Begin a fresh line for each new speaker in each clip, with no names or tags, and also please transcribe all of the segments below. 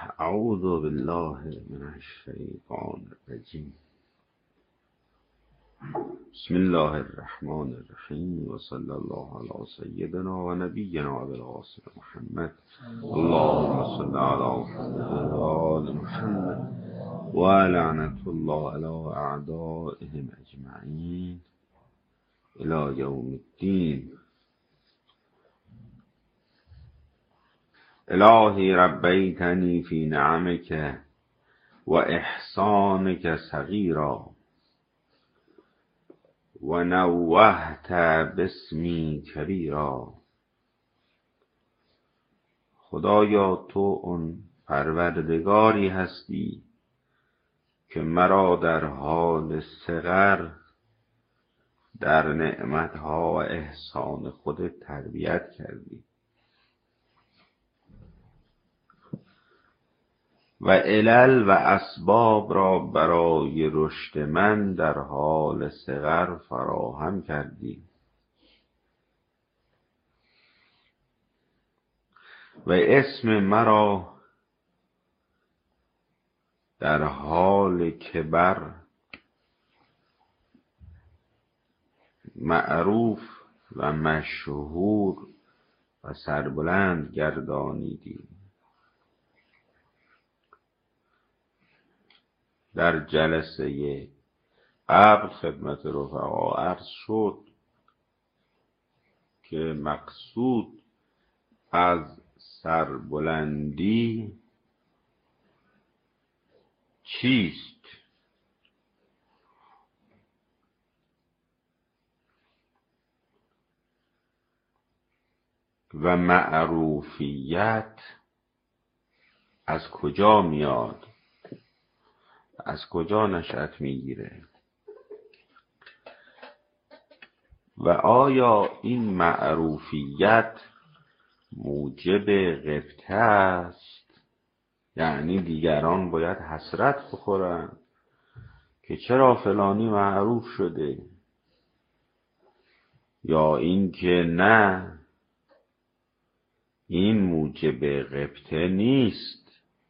اعوذ بالله من الشیطان الرجیم. بسم الله الرحمن الرحیم و صلی الله علی سیدنا و نبینا ابی القاسم محمد. اللهم صل علی محمد و آل محمد و لعنت الله علی اعدائهم اجمعین الی یوم الدین. الهی ربیتنی فی نعمک و احسانک صغیرا و نوهت باسمی کبیرا. خدایا تو اون پروردگاری هستی که مرا در حال صغر در نعمتها و احسان خودت تربیت کردی و علل و اسباب را برای رشد من در حال صغر فراهم کردی و اسم مرا در حال کبر معروف و مشهور و سربلند گردانیدی. در جلسه قبل خدمت رفقا عرض شد که مقصود از سربلندی چیست؟ و معروفیت از کجا میاد؟ از کجا نشأت میگیره؟ و آیا این معروفیت موجب غبطه است؟ یعنی دیگران باید حسرت بخورن که چرا فلانی معروف شده، یا این که نه، این موجب غبطه نیست.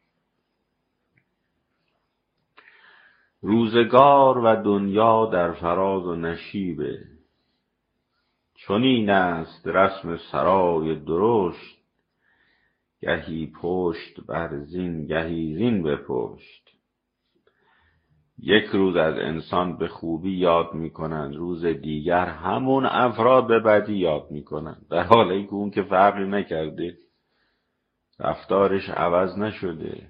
روزگار و دنیا در فراز و نشیبه، چنین است رسم سرای درشت، گهی پشت بر زین گهی زین به پشت. یک روز از انسان به خوبی یاد میکنند، روز دیگر همون افراد به بدی یاد میکنند، در حالی که اون که فرقی نکرده، رفتارش عوض نشده.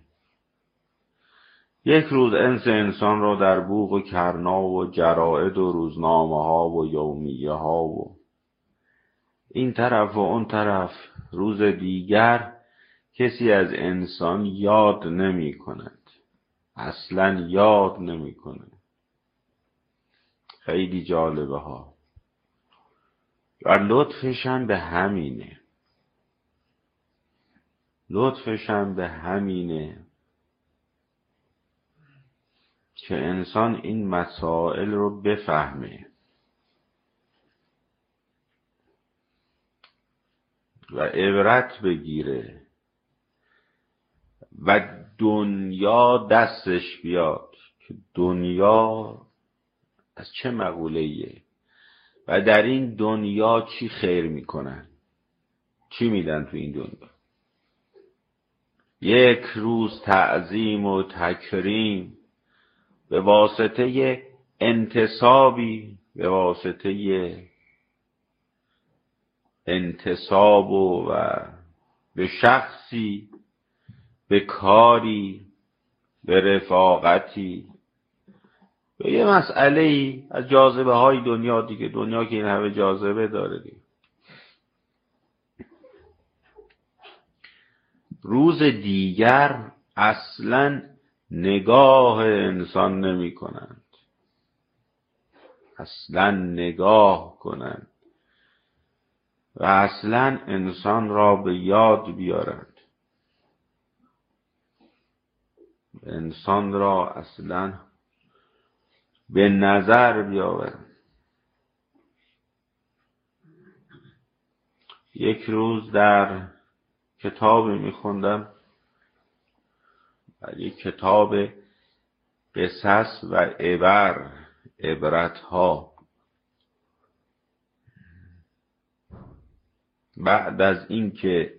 یک روز انسان را در بوق و کرنا و جرائد و روزنامه ها و یومیه ها و این طرف و اون طرف، روز دیگر کسی از انسان یاد نمی کند، اصلا یاد نمی کند. خیلی جالبه ها. و لطفشم به همینه، لطفشم به همینه که انسان این مسائل رو بفهمه و عبرت بگیره و دنیا دستش بیاد که دنیا از چه مقوله‌ایه و در این دنیا چی خیر میکنن، چی میدن تو این دنیا. یک روز تعظیم و تکریم به واسطه انتصابی، به واسطه انتصاب و به شخصی، به کاری، به رفاقتی، به یه مسئله‌ای از جاذبه های دنیا دیگه. دنیا که این همه جاذبه داره دیگه. روز دیگر اصلاً نگاه انسان نمی کنند، اصلا نگاه کنند و اصلا انسان را به یاد بیارند، انسان را اصلا به نظر بیاورند. یک روز در کتابی میخوندم در یک کتاب قصص و عبرتها. بعد از اینکه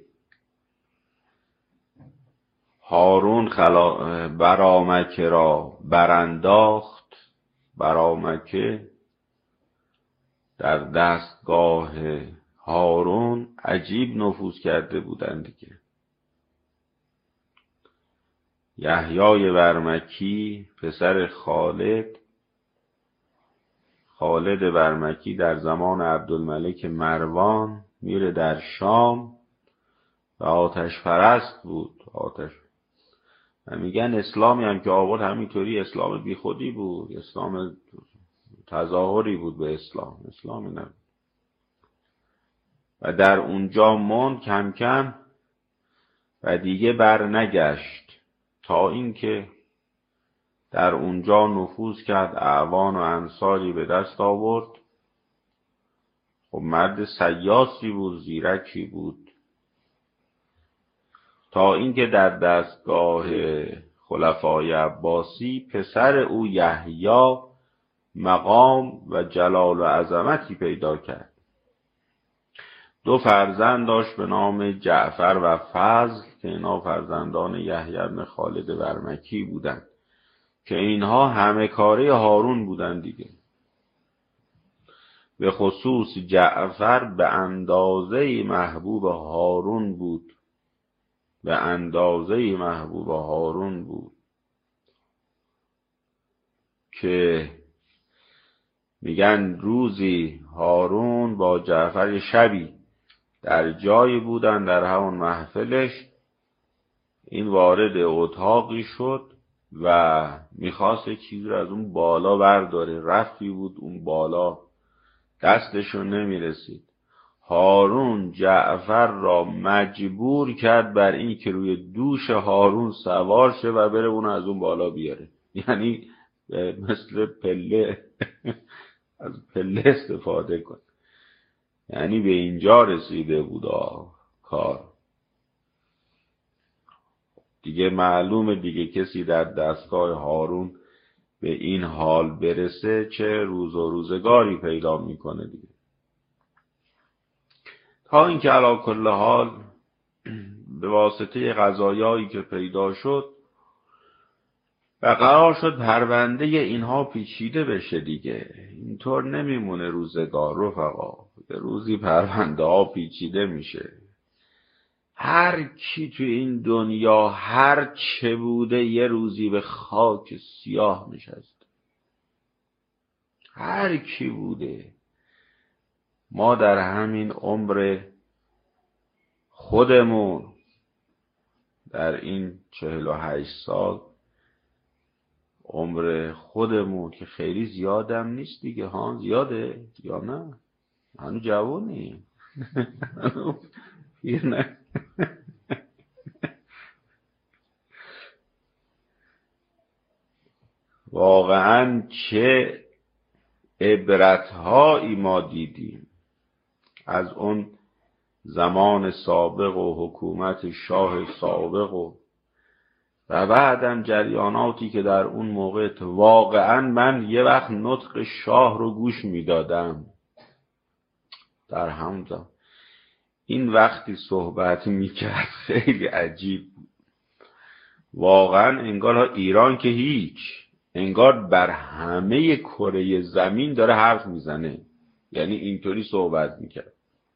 هارون برامکه را برانداخت، برامکه در دستگاه هارون عجیب نفوذ کرده بودند دیگه. یحیای برمکی پسر خالد برمکی در زمان عبدالملک مروان میره در شام و آتش پرست بود. و میگن اسلامی هم که آورد همینطوری اسلام بی خودی بود، اسلام تظاهری بود به اسلامی نبود. و در اونجا موند کم کم و دیگه بر نگشت تا اینکه در اونجا نفوذ کرد، اعوان و انصاری به دست آورد. خب مرد سیاسی بود، زیرکی بود، تا اینکه در دستگاه خلفای عباسی پسر او یحیی مقام و جلال و عظمتی پیدا کرد. 2 فرزند داشت به نام جعفر و فضل که اینا فرزندان یحیی بن خالد برمکی بودند که اینها همه کاره هارون بودند دیگه. به خصوص جعفر به اندازه محبوب هارون بود، که میگن روزی هارون با جعفر شبی در جایی بودن، در همون محفلش این وارد اتاقی شد و میخواست چیزی رو از اون بالا برداره. رفتی بود اون بالا دستشون نمیرسید. هارون جعفر را مجبور کرد بر این که روی دوش هارون سوار شه و بره اون از اون بالا بیاره. یعنی مثل پله از پله استفاده کن. یعنی به اینجا رسیده بود کار. دیگه معلومه دیگه کسی در دستگاه هارون به این حال برسه چه روز و روزگاری پیدا میکنه دیگه. تا اینکه علی کل حال به واسطه قضایایی که پیدا شد و قرار شد پرونده اینها پیچیده بشه دیگه. اینطور نمیمونه روزگار رفقا، به روزی پرونده ها پیچیده میشه. هر کی تو این دنیا هر چه بوده یه روزی به خاک سیاه نشسته. هر کی بوده. ما در همین عمر خودمون در این 48 سال عمر خودمون که خیلی زیادم نیست دیگه ها. زیاده یا نه؟ هنو جوانی پیر نه. واقعا چه عبرتهایی ما دیدیم از اون زمان سابق و حکومت شاه سابق و بعدم جریاناتی که در اون موقع واقعا من یه وقت نطق شاه رو گوش میدادم در همون این وقتی صحبت میکرد خیلی عجیب بود. واقعا انگار ایران که هیچ، انگار بر همه کره زمین داره حرف میزنه. یعنی اینطوری صحبت میکرد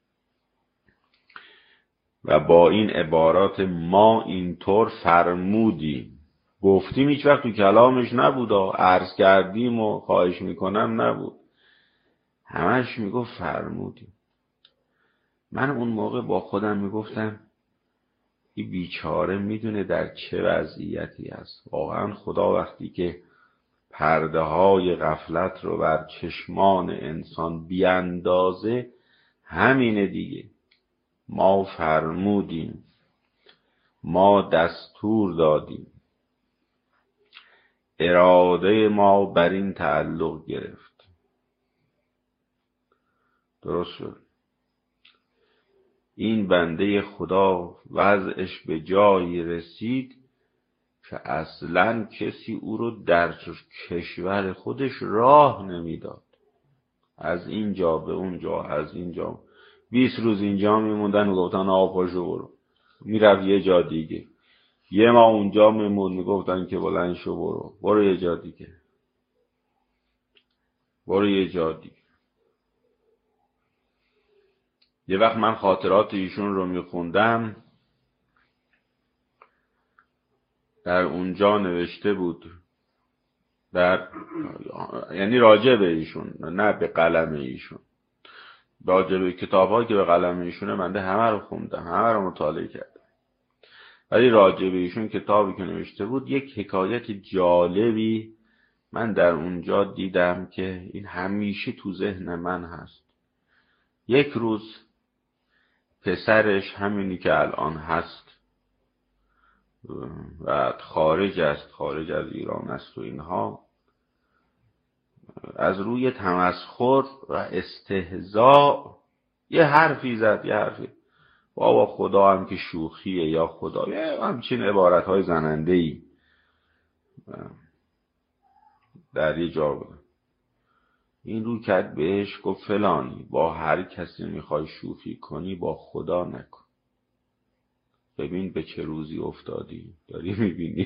و با این عبارات ما اینطور فرمودیم گفتیم، هیچ وقت تو کلامش نبود، عرض کردیم و خواهش میکنم نبود، همش میگفت فرمودیم. من اون موقع با خودم میگفتم این بیچاره میدونه در چه وضعیتی است. واقعا خدا وقتی که پرده های غفلت رو بر چشمان انسان بیاندازه همینه دیگه. ما فرمودیم، ما دستور دادیم، اراده ما بر این تعلق گرفت. درست شد. این بنده خدا وضعش به جایی رسید که اصلا کسی او رو در کشور خودش راه نمیداد. از اینجا به اونجا، از اینجا 20 روز اینجا میموندن و گفتن آقا پاشو برو، میرفت یه جا دیگه. یه ما اونجا میموند، میگفتن که بلند شو برو یه جا دیگه، برو یه جا دیگه. یه وقت من خاطرات ایشون رو میخوندم، در اونجا نوشته بود، یعنی راجع به ایشون، نه به قلم ایشون، راجع به کتاب‌هایی که به قلم ایشونه من همه رو خوندم، همه رو مطالعه کردم، ولی راجع به ایشون کتابی که نوشته بود یک حکایت جالبی من در اونجا دیدم که این همیشه تو ذهن من هست. یک روز پسرش، همینی که الان هست و خارج از ایران است و اینها، از روی تمسخر و استهزاء یه حرفی زد، بابا خدا هم که شوخیه، یا خدا، همچین عبارتهای زننده‌ای در یه جا بود. این رو کرد بهش، گفت فلانی با هر کسی میخوای شوخی کنی با خدا نکن. ببین به چه روزی افتادی، داری میبینی؟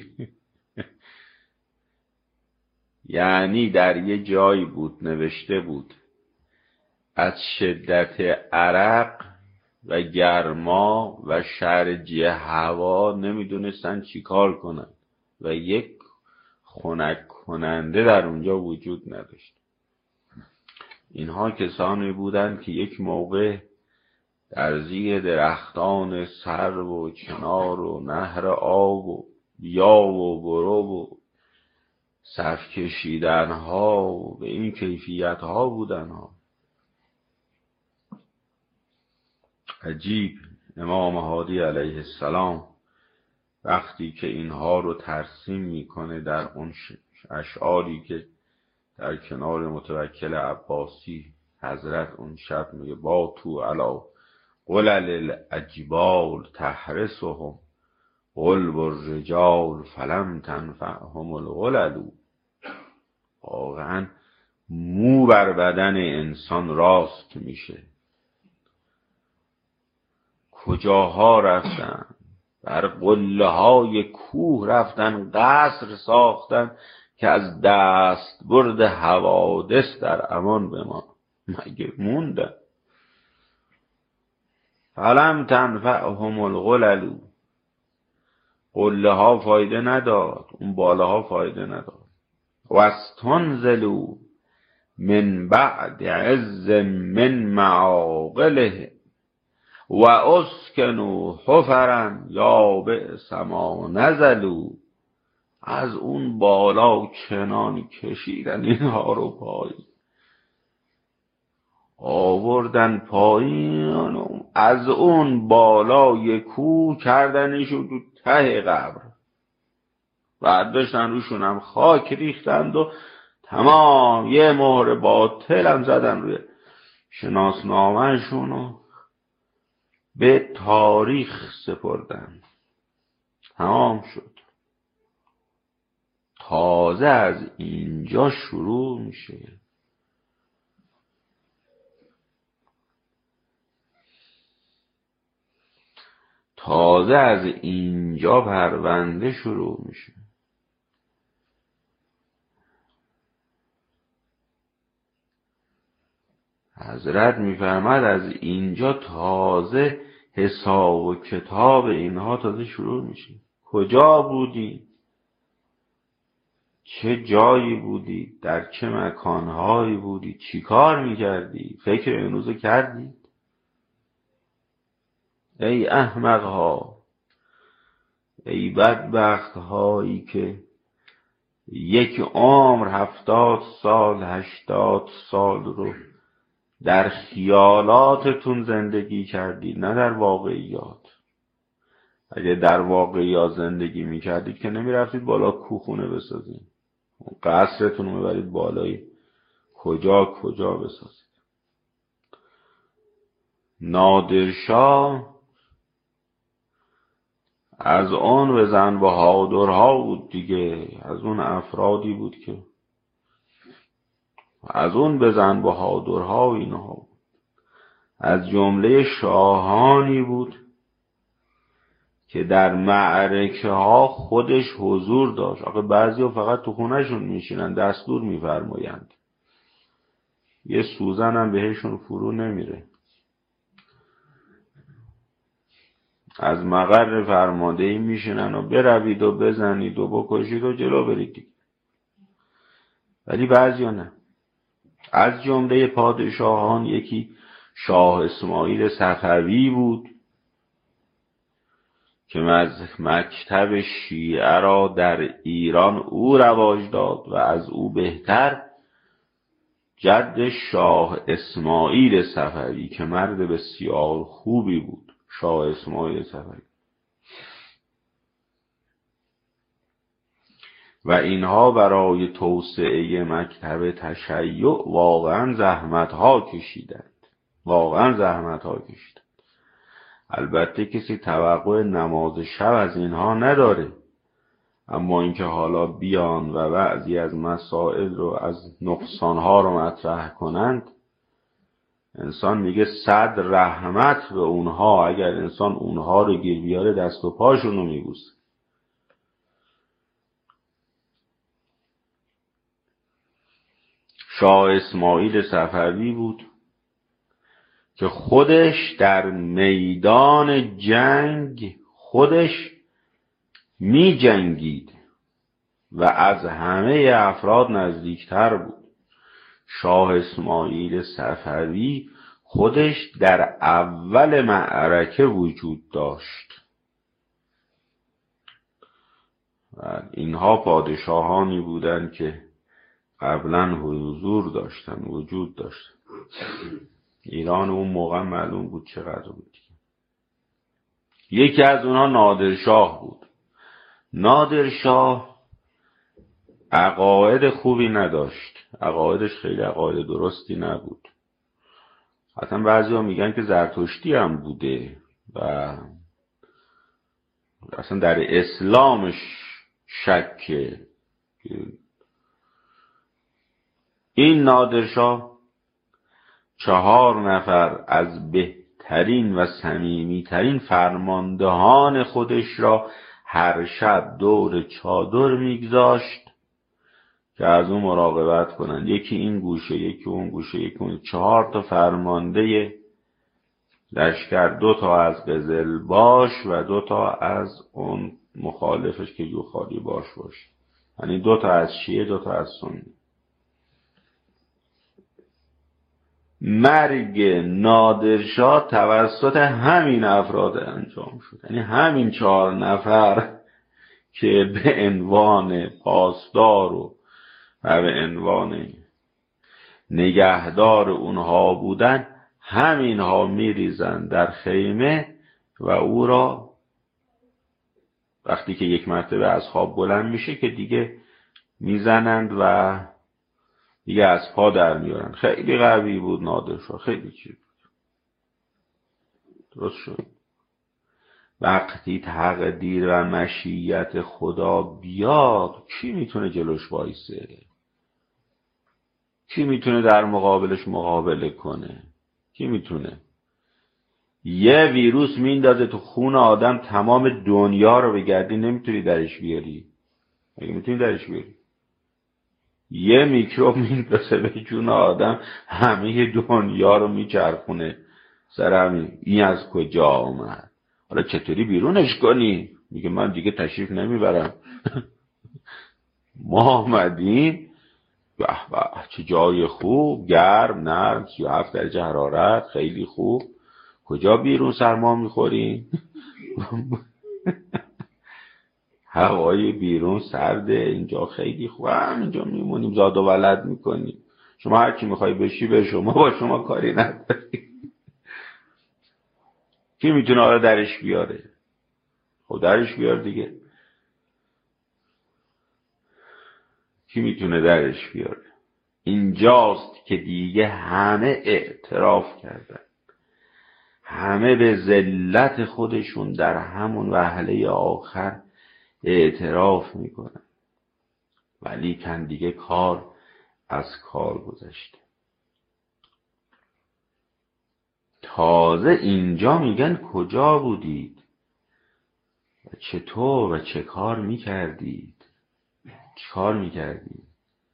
یعنی در یه جایی بود نوشته بود از شدت عرق و گرما و شرجی هوا نمیدونستن چی کار کنن و یک خنک کننده در اونجا وجود نداشت. اینها کسانی بودند که یک موقع در زیر درختان سرو و چنار و نهر آب و بیا و برو و صف کشیدن ها و به این کیفیت ها بودن ها. عجیب، امام هادی علیه السلام وقتی که اینها رو ترسیم میکنه در اون اشعاری که در کنار متوکل عباسی حضرت اون شب میگه با تو علا قلل الاجبال تحرسهم قلب الرجال فلم تنفعهم القلل. واقعا مو بر بدن انسان راست میشه. کجاها رفتن؟ بر قله های کوه رفتن، قصر ساختن که از دست برد حوادث در امان بمان. مگه موندن؟ فلم تنفعهم القلل. قله ها فایده نداد، اون بالاها فایده نداد. واستنزلوا من بعد عز من معاقله و اسکنوا حفرا یا بئس ما نزلوا. از اون بالا کنانی کشیدن اینها رو پایین، آوردن پایین، از اون بالای کوه کردنشو تو ته قبر، بعد داشتن روشون هم خاک ریختند و تمام یه مهر باطل هم زدن روی شناسنامه‌شون و به تاریخ سپردن. تمام شد. تازه از اینجا شروع میشه. تازه از اینجا پرونده شروع میشه. حضرت میفرماد از اینجا تازه حساب و کتاب اینها تازه شروع میشه. کجا بودی؟ چه جایی بودی؟ در چه مکانهایی بودی؟ چی کار میکردی؟ فکر این روزو کردی؟ ای احمق ها، ای بدبخت هایی که یک عمر 70 سال 80 سال رو در خیالاتتون زندگی کردید، نه در واقعیات. اگه در واقعیات زندگی میکردید که نمیرفتید بالا کوخونه بسازید، قصرتون رو میبرید بالای کجا بسازید. نادرشاه از اون زن بهادرها بود دیگه، از اون افرادی بود که از اون به زن بهادرها و اینها بود. از جمله شاهانی بود که در معرکه ها خودش حضور داشت. آخه بعضی ها فقط تو خونهشون میشینن، دستور میفرمایند، یه سوزن هم بهشون فرو نمیره. از مقر فرماندهی میشینن و بروید و بزنید و بکشید و جلو برید. ولی بعضی ها نه. از جمله پادشاهان یکی شاه اسماعیل صفوی بود که مکتب شیعه را در ایران او رواج داد و از او بهتر جد شاه اسماعیل صفوی که مرد بسیار خوبی بود. شاه اسماعیل صفوی و اینها برای توسعه مکتب تشیع واقعا زحمت‌ها کشیدند. البته کسی توقع نماز شب از اینها نداره، اما اینکه حالا بیان و بعضی از مسائل رو از نقصانها رو مطرح کنند، انسان میگه 100 رحمت به اونها. اگر انسان اونها رو گیر بیاره دست و پاشون رو میبوسه. شاه اسماعیل صفوی بود که خودش در میدان جنگ خودش می جنگید و از همه افراد نزدیکتر بود. شاه اسماعیل صفوی خودش در اول معرکه وجود داشت. و اینها پادشاهانی بودند که قبلا حضور داشتن، وجود داشتن. ایران اون موقع معلوم بود چقدر بود. یکی از اونها نادرشاه بود. نادرشاه عقاید خوبی نداشت. عقایدش خیلی عقاید درستی نبود. حتی بعضی ها میگن که زرتشتی هم بوده و اصلا در اسلامش شکه. این نادرشاه 4 نفر از بهترین و صمیمیترین فرماندهان خودش را هر شب دور چادر میگذاشت که از اون مراقبت کنند. یکی این گوشه، یکی اون گوشه، یکی اون. 4 تا فرمانده لشکر، 2 تا از قزلباش و 2 تا از اون مخالفش که جوخاری باش باشه. یعنی 2 تا از شیعه، 2 تا از سنی. مرگ نادرشاه توسط همین افراد انجام شد. یعنی همین 4 نفر که به عنوان پاسدار و به عنوان نگهدار اونها بودن، همینها میریزن در خیمه و او را وقتی که یک مرتبه از خواب بلند میشه که دیگه میزنند و دیگه از پا در میارن. خیلی قوی بود نادرشاه، خیلی چیز بود. درست شد. وقتی تقدیر و مشیت خدا بیاد، کی میتونه جلوش وایسه؟ کی میتونه در مقابلش مقابله کنه؟ کی میتونه؟ یه ویروس میندازه تو خون آدم، تمام دنیا رو بگردی نمیتونی درش بیاری. اگه میتونی درش بیاری. یه میکروب میندازه به جون آدم، همه دنیا رو میچرخونه سر همین. این از کجا آمد؟ حالا چطوری بیرونش کنی؟ میگه من دیگه تشریف نمیبرم. ما آمدیم، به به چه جای خوب، گرم، نرم، 37 درجه حرارت، خیلی خوب. کجا بیرون سرما میخوریم؟ هوای بیرون سرده، اینجا خیلی خوب، اینجا میمونیم، زاد و ولد میکنیم. شما هر کی میخوای بشی به شما، با شما کاری نداری. کی میتونه آره درش بیاره؟ خب درش بیار دیگه. کی میتونه درش بیاره؟ اینجاست که دیگه همه اعتراف کردن، همه به ذلت خودشون در همون وهله آخر اعتراف میکنن، ولی کن دیگه کار از کار گذشته. تازه اینجا میگن کجا بودید و چطور و چه کار میکردید، چه کار میکردید.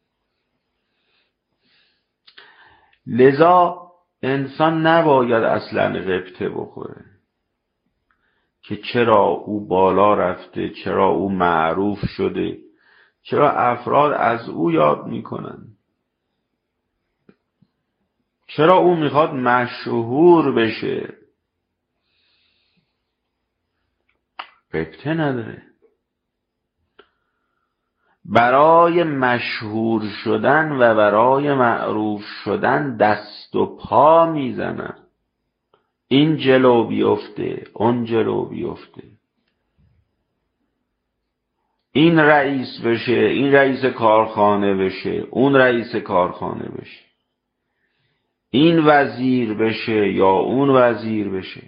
لذا انسان نباید اصلا غبطه بخوره که چرا او بالا رفته، چرا او معروف شده، چرا افراد از او یاد میکنن، چرا او میخواد مشهور بشه. غبطه نداره. برای مشهور شدن و برای معروف شدن دست و پا میزنن، این جلو بیفته اون جلو بیفته، این رئیس بشه، این رئیس کارخانه بشه، اون رئیس کارخانه بشه، این وزیر بشه یا اون وزیر بشه.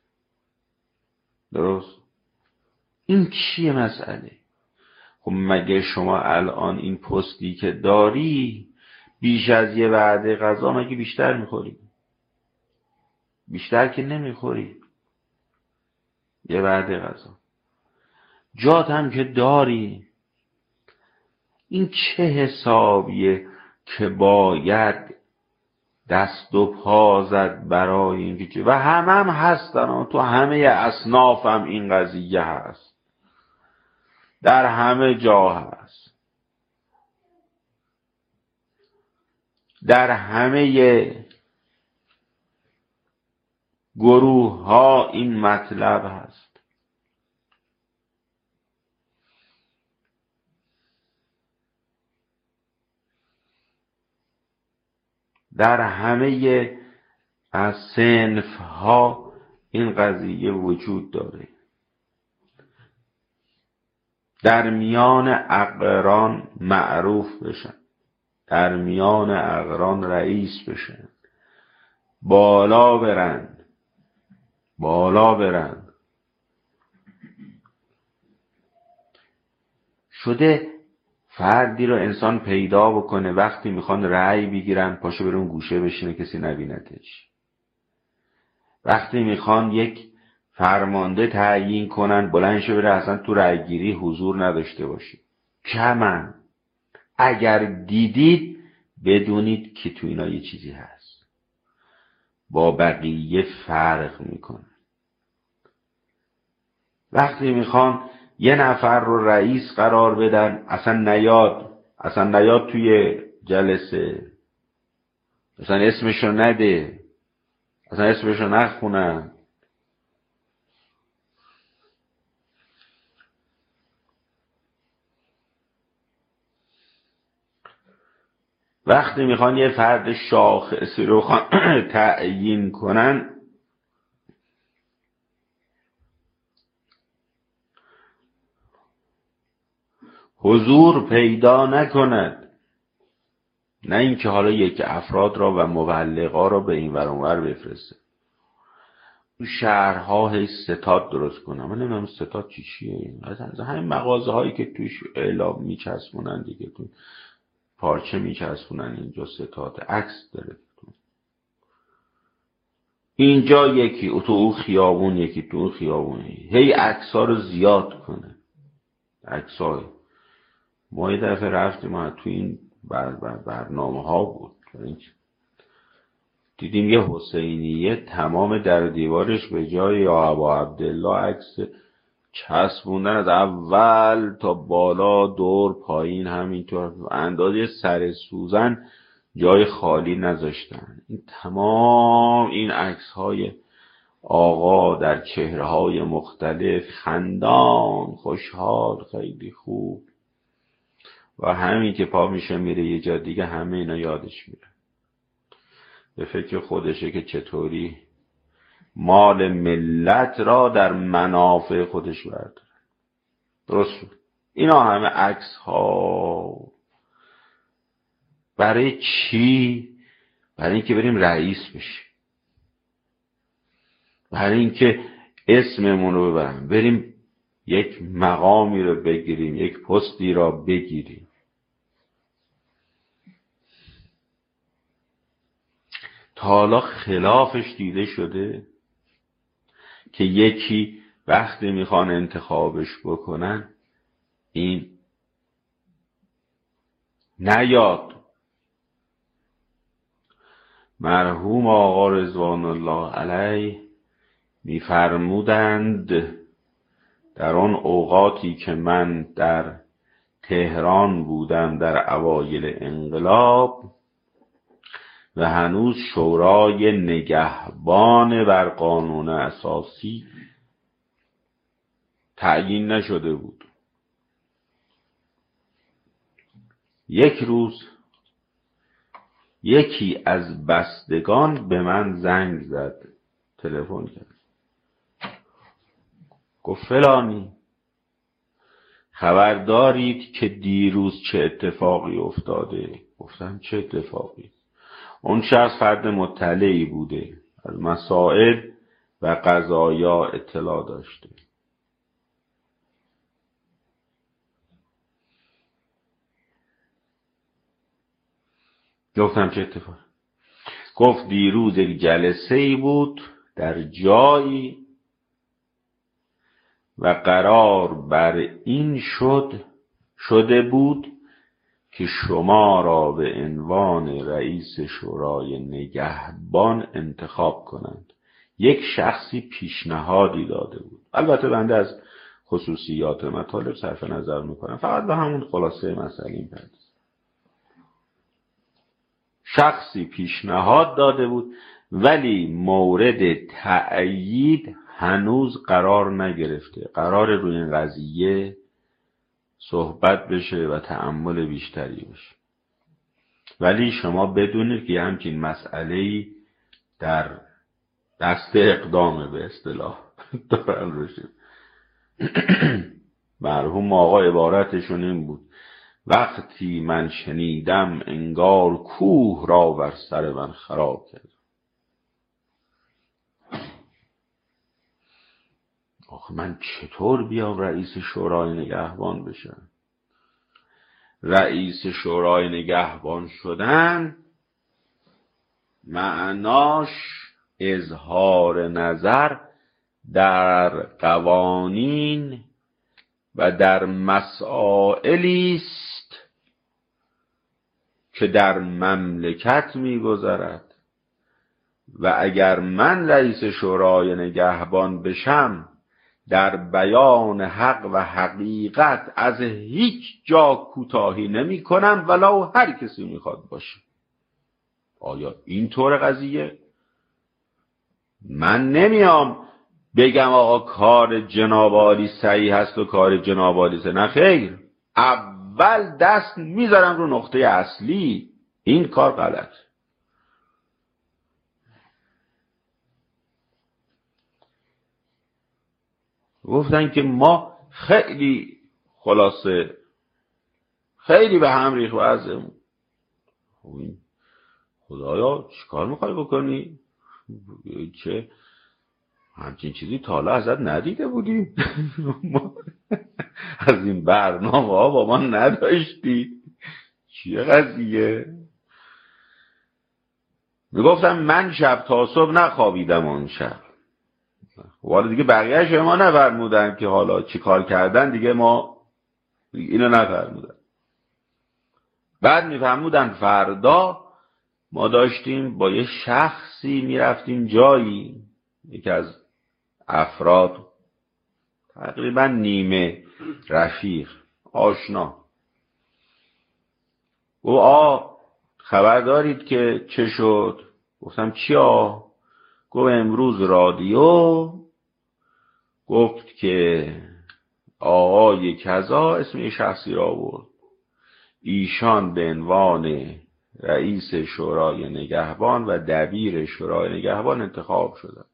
درست؟ این چیه مسئله؟ خب مگه شما الان این پستی که داری بیش از یه وعده غذا مگه بیشتر میخوری؟ بیشتر که نمیخوری. یه وعده غذا جات هم که داری. این چه حسابیه که باید دست و پا زد برای این که و هم هستن، تو همه اصناف هم این قضیه هست، در همه جا هست، در همه گروه ها این مطلب هست. در همه از صنف ها این قضیه وجود داره. در میان اقران معروف بشن، در میان اقران رئیس بشن، بالا برن، بالا برن. شده فردی رو انسان پیدا بکنه وقتی میخوان رأی بگیرن پاشو بره اون گوشه بشینه کسی نبینتش. وقتی میخوان یک فرمانده تعیین کنن بلند شه بره اصلا تو رأی گیری حضور نداشته باشه. کمن. اگر دیدید بدونید که تو اینا یه چیزی هست، با بقیه فرق میکنه. وقتی میخوان یه نفر رو رئیس قرار بدن اصلا نیاد توی جلسه، اصلا اسمشو نده، اصلا اسمشو نخونن. وقتی میخوان یه فرد شاخصی رو تعیین کنن حضور پیدا نکند، نه اینکه حالا یک افراد را و مبلغا را به این ور اون ور بفرسته. شهرها هی ستاد درست کنن. من نمیدونم ستاد چیه. از همین مغازه هایی که توش اعلام میچسبونن دیگه، تو پارچه میچسبونن اینجا ستاد عکس داره، اینجا یکی تو اون خیابون یکی تو اون خیابون، هی عکس‌ها رو زیاد کنه. عکس‌ها ما یه دفعه رفتیم ما تو این برنامه ها بود دیدیم یه حسینیه تمام در دیوارش به جای یا ابا عبدالله عکس چسبوندن از اول تا بالا دور پایین همینطور اندازه سر سوزن جای خالی نذاشتن. این تمام این عکس های آقا در چهره های مختلف، خندان، خوشحال، خیلی خوب، و همین که پا میشه میره یه جا دیگه همه اینا یادش میره، به فکر خودشه که چطوری مال ملت را در منافع خودش برداره. درست. اینا همه عکس ها برای چی؟ برای اینکه بریم رئیس بشیم. برای اینکه اسممون رو ببرن، بریم یک مقامی رو بگیریم، یک پستی را بگیریم. تا حالا خلافش دیده شده که یکی وقتی میخوان انتخابش بکنن این نیاد. مرحوم آقا رضوان الله علیه میفرمودند در آن اوقاتی که من در تهران بودم در اوایل انقلاب و هنوز شورای نگهبان بر قانون اساسی تعیین نشده بود، یک روز یکی از بستگان به من زنگ زد، تلفن کرد، گفت فلانی خبر دارید که دیروز چه اتفاقی افتاده؟ گفتم چه اتفاقی؟ اون شخص فرد مطلعی بوده، از مسائل و قضایا اطلاع داشته. گفتم چه اتفاقی؟ گفت دیروز یک جلسه ای بود در جایی و قرار بر این شده بود که شما را به عنوان رئیس شورای نگهبان انتخاب کنند. یک شخصی پیشنهادی داده بود. البته بنده از خصوصیات مطالب صرف نظر میکنم، فقط به همون خلاصه مسئله این پردازم. شخصی پیشنهاد داده بود ولی مورد تأیید هنوز قرار نگرفته. قرار روی این قضیه صحبت بشه و تأمل بیشتری بشه. ولی شما بدونید که همچین مسئله‌ای در دست اقدامه به اصطلاح دارن روشه. مرحوم آقا عبارتشون این بود: وقتی من شنیدم انگار کوه را بر سر من خراب کرد. آخه من چطور بیام رئیس شورای نگهبان بشم؟ رئیس شورای نگهبان شدن معناش اظهار نظر در قوانین و در مسائلی است که در مملکت می‌گذرد و اگر من رئیس شورای نگهبان بشم در بیان حق و حقیقت از هیچ جا کوتاهی نمی کنم ولو هر کسی میخواد باشه. آیا این طور قضیه؟ من نمیام بگم آقا کار جناب عالی صحیح هست و کار جناب عالی صحیح نه خیر، اول دست میذارم رو نقطه اصلی، این کار غلط. گفتن که ما خیلی خلاصه خیلی به هم ریخت وضعمون. خدایا چیکار میخوای بکنی؟ چه همچین چیزی تا حالا ازت ندیده بودیم. از این برنامه ها با ما نداشتی. چیه قضیه؟ میگفتم من شب تا صبح نخوابیدم اون شب. حالا دیگه بقیه‌اش ما نفرمودن که حالا چی کار کردن، دیگه ما اینو نفرمودن. بعد میفرمودن فردا ما داشتیم با یه شخصی میرفتیم جایی، یکی از افراد تقریبا نیمه رفیق آشنا، گفت خبر دارید که چه شد؟ گفتم چیا؟ گفت امروز رادیو گفت که آقای کذا، اسم یه شخصی را آورد، ایشان به عنوان رئیس شورای نگهبان و دبیر شورای نگهبان انتخاب شدند.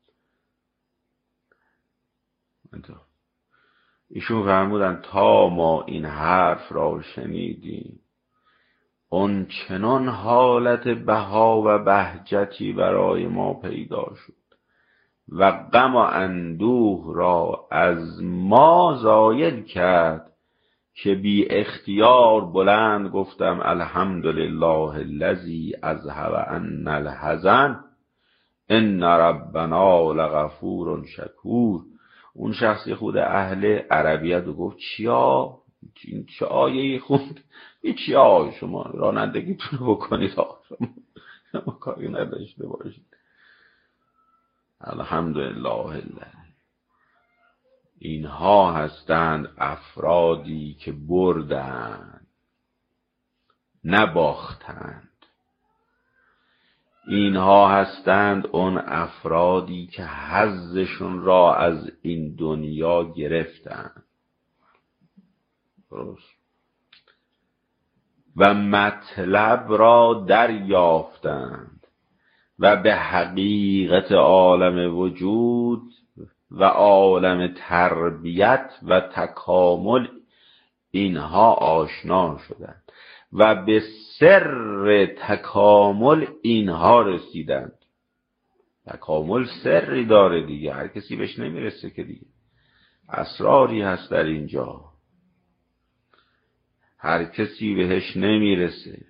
ایشون فرمودن تا ما این حرف را شنیدیم اون چنان حالت بها و بهجتی برای ما پیدا شد و غم و اندوه را از ما زایل کرد، که بی اختیار بلند گفتم الحمدلله الذی اذهب عنا الحزن ان ربنا لغفور شکور. اون شخصی خود اهل عربیت رو گفت چیا؟ این چه آیه‌ای خوند؟ این چیا؟ شما رانندگیتون رو بکنید شما کاری نداشته باشید. الحمدلله. اینها هستند افرادی که بردند نباختند. اینها هستند اون افرادی که حظشون را از این دنیا گرفتند. درست. و مطلب را دریافتند و به حقیقت عالم وجود و عالم تربیت و تکامل اینها آشنا شدند و به سر تکامل اینها رسیدند. تکامل سری داره دیگه، هر کسی بهش نمیرسه که دیگه. اسراری هست در اینجا، هر کسی بهش نمیرسه.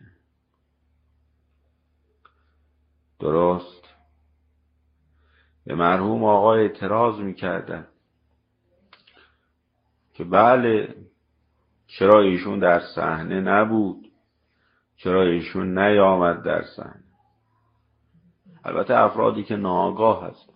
درست. به مرحوم آقا اعتراض میکردن که بله چرا ایشون در صحنه نبود، چرا ایشون نیامد در صحنه. البته افرادی که ناآگاه هستن.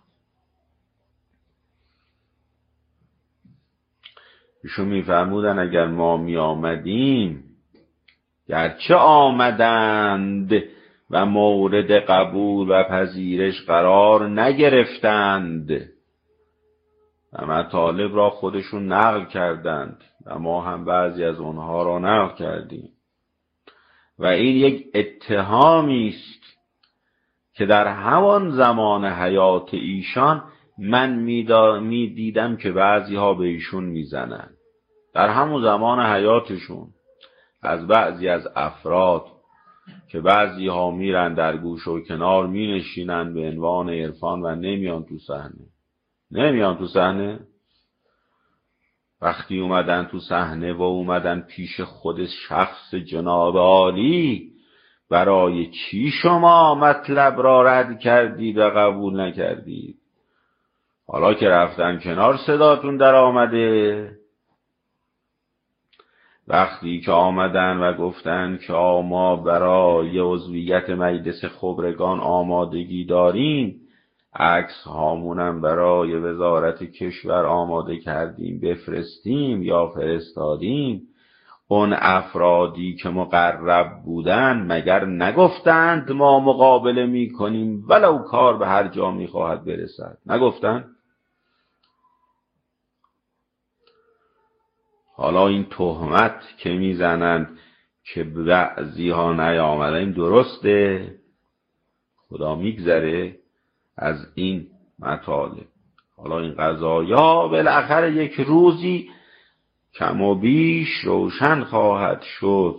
ایشون میفرمودن اگر ما میآمدیم، گرچه آمدند و مورد قبول و پذیرش قرار نگرفتند و مطالب را خودشون نقل کردند و ما هم بعضی از اونها را نقل کردیم و این یک اتهامی است که در همان زمان حیات ایشان من میدیدم که بعضی ها به ایشون میزنن. در همون زمان حیاتشون از بعضی از افراد که بعضی ها میرن در گوش و کنار مینشینن به عنوان عرفان و نمیان تو صحنه. وقتی اومدن تو صحنه و اومدن پیش خود شخص جناب عالی، برای چی شما مطلب را رد کردید و قبول نکردید؟ حالا که رفتن کنار صداتون در آمده. وقتی که آمدن و گفتن که ما برای عضویت مجلس خبرگان آمادگی داریم، عکس هامونم برای وزارت کشور آماده کردیم بفرستیم یا فرستادیم، اون افرادی که مقرب بودن مگر نگفتند ما مقابله می کنیم ولو کار به هر جا می خواهد برسد؟ نگفتند؟ حالا این تهمت که میزنند که بعضی ها نیامدن، این درسته؟ خدا میگذره از این مطالب. حالا این قضایا بالاخره یک روزی کم و بیش روشن خواهد شد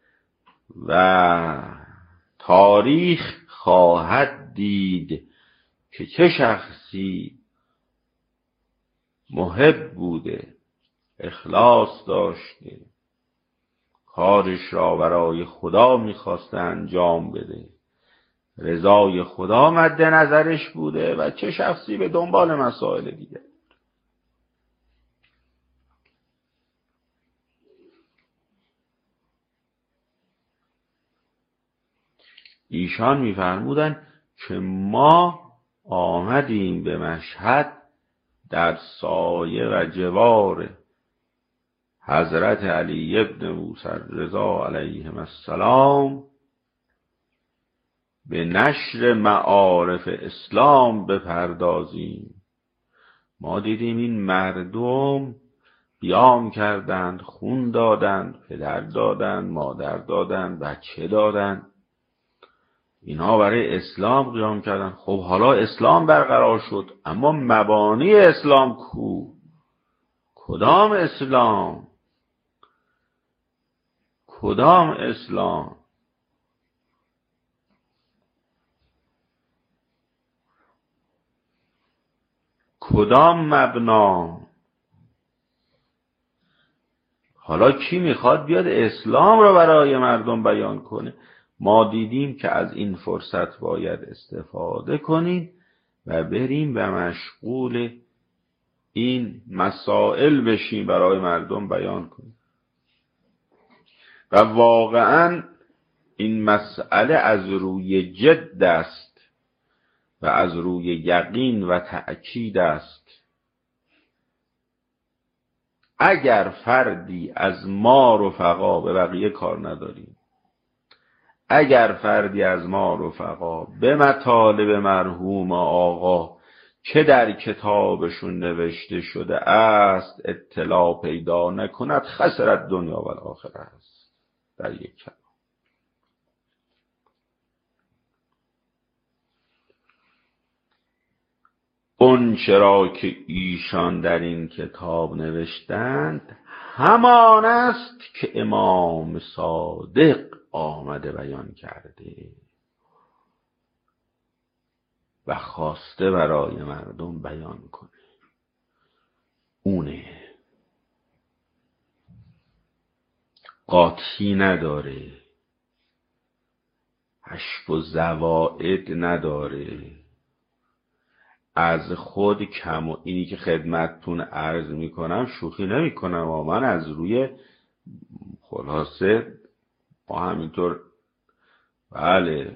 و تاریخ خواهد دید که چه شخصی محب بوده، اخلاص داشته، کارش را برای خدا میخواسته انجام بده، رضای خدا مد نظرش بوده و چه شخصی به دنبال مسائل دیگه. ایشان میفرمودن که ما آمدیم به مشهد در سایه و جوار حضرت علی ابن موسی رضا علیهم السلام به نشر معارف اسلام بپردازیم. ما دیدیم این مردم قیام کردند، خون دادند، پدر دادند، مادر دادند، بچه دادند، اینها برای اسلام قیام کردند. خب حالا اسلام برقرار شد، اما مبانی اسلام کو؟ کدام اسلام؟ کدام اسلام؟ کدام مبنا؟ حالا کی میخواد بیاد اسلام رو برای مردم بیان کنه؟ ما دیدیم که از این فرصت باید استفاده کنیم و بریم و مشغول این مسائل بشیم، برای مردم بیان کنیم. و واقعا این مسئله از روی جد است و از روی یقین و تأکید است. اگر فردی از ما رفقا، به بقیه کار نداریم، اگر فردی از ما رفقا به مطالب مرحوم آقا که در کتابشون نوشته شده است اطلاع پیدا نکند، خسرت دنیا و آخرت است. در یک کلام اون چرا که ایشان در این کتاب نوشتند همان است که امام صادق آمده بیان کرده و خواسته برای مردم بیان کنه. اونه، قاطی نداره، حشو و زوائد نداره، از خود کم. و اینی که خدمتتون عرض میکنم شوخی نمیکنم، و من از روی خلاصه با همینطور بله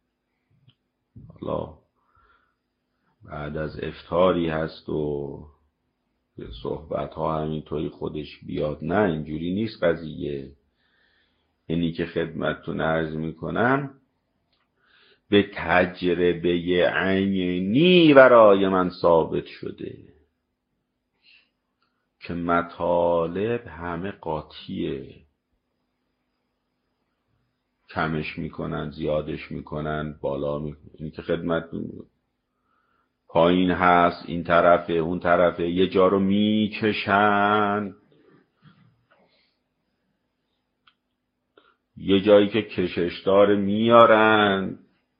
حالا بعد از افطاری هست و صحبت ها همینطوری خودش بیاد، نه اینجوری نیست قضیه. اینی که خدمتتون عرض میکنم به تجربه عینی برای من ثابت شده که مطالب همه قاطیه، کمش میکنن، زیادش میکنن، بالا میکنن. اینی که خدمتتون پایین هست، این طرفه اون طرفه، یه جا رو میکشن، یه جایی که کششدار میارن،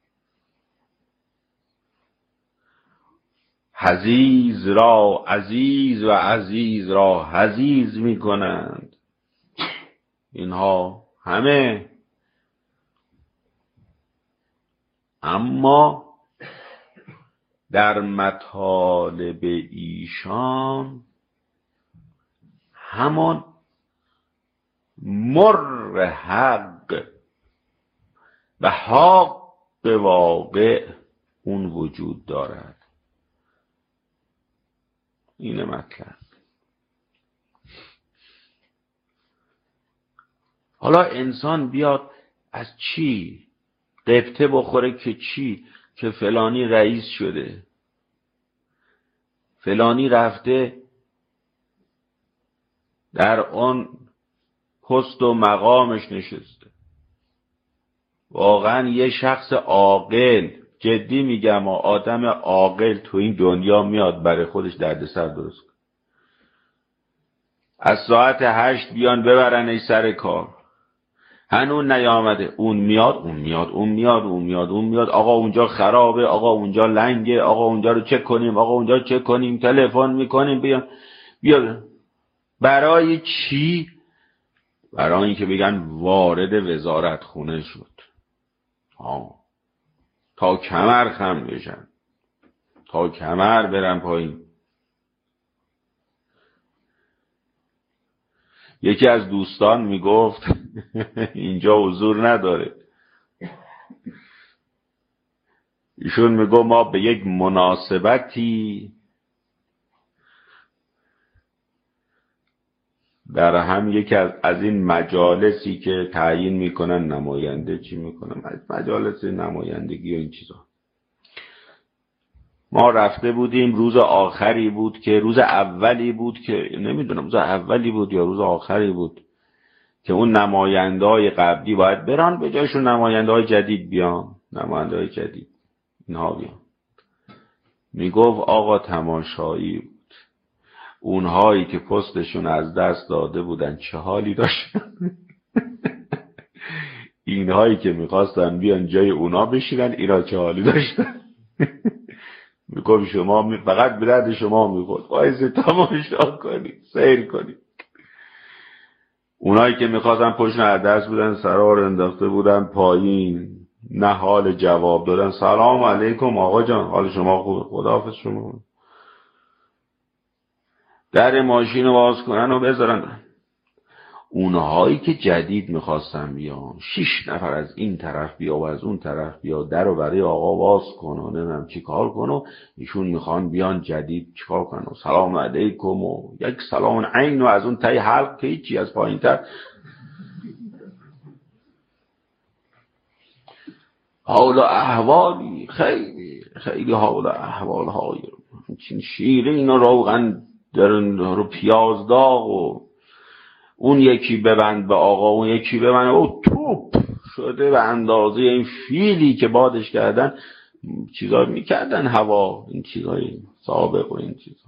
حزیز را عزیز و عزیز را حزیز میکنند. اینها همه، اما در مطالب ایشان همان مر حق و حق واقع اون وجود دارد. این مطلب. حالا انسان بیاد از چی قبطه بخوره که چی؟ که فلانی رئیس شده، فلانی رفته در آن پست و مقامش نشسته. واقعا یه شخص عاقل، جدی میگم، آدم عاقل تو این دنیا میاد برای خودش دردسر درست کنه. از ساعت 8 بیان ببرنش سر کار، هنوز نیامده، اون میاد، آقا اونجا خرابه، آقا اونجا لنگه، آقا اونجا رو چک کنیم، آقا اونجا رو چک کنیم، تلفن میکنیم، بیا. برای چی؟ برای اینکه بگن وارد وزارت خونه شد، تا کمر خم بشن، تا کمر برن پایین. یکی از دوستان میگفت اینجا حضور نداره، ایشون میگو ما به یک مناسبتی در هم یکی از این مجالسی که تعیین میکنن نماینده چی میکنن، مجالس نمایندگی و این چیزا، ما رفته بودیم. روز آخری بود که روز اولی بود که نمیدونم روز اولی بود یا روز آخری بود که اون نماینده های قبلی باید برن، به جایشون نماینده های جدید بیان، نماینده های جدید اینها بیان. میگفت آقا تماشایی بود، اونهایی که پستشون از دست داده بودن چه حالی داشتن اینهایی که میخواستن بیان جای اونا بشینن اینا چه حالی داشتن میگم شما فقط به درد شما میخورد، وایسه تماشا کنید، سیر کنید. اونایی که میخواستن پشت عدس بودن، سرا رو انداخته بودن پایین، نه حال جواب دادن. سلام علیکم آقا جان، حال شما خوبه؟ خداحافظ شما. در ماشین رو باز کنن و بذارن. اونهایی که جدید میخواستن بیان، 6 نفر از این طرف بیا و از اون طرف بیا، در رو برای آقا باز کن و نمیدونم چی کار کن و ایشون میخوان بیان جدید چیکار کنن و سلام علیکم و یک سلام عین و از اون تای حلق که هیچی از پایین تر حال و احوالی، خیلی خیلی حال و احوال های چین شیره اینا روغن درن رو پیاز داغ و اون یکی ببند به آقا، اون یکی ببند او توپ شده به اندازه این فیلی که بادش کردن چیزا میکردن هوا، این چیزای سابق و این چیزا.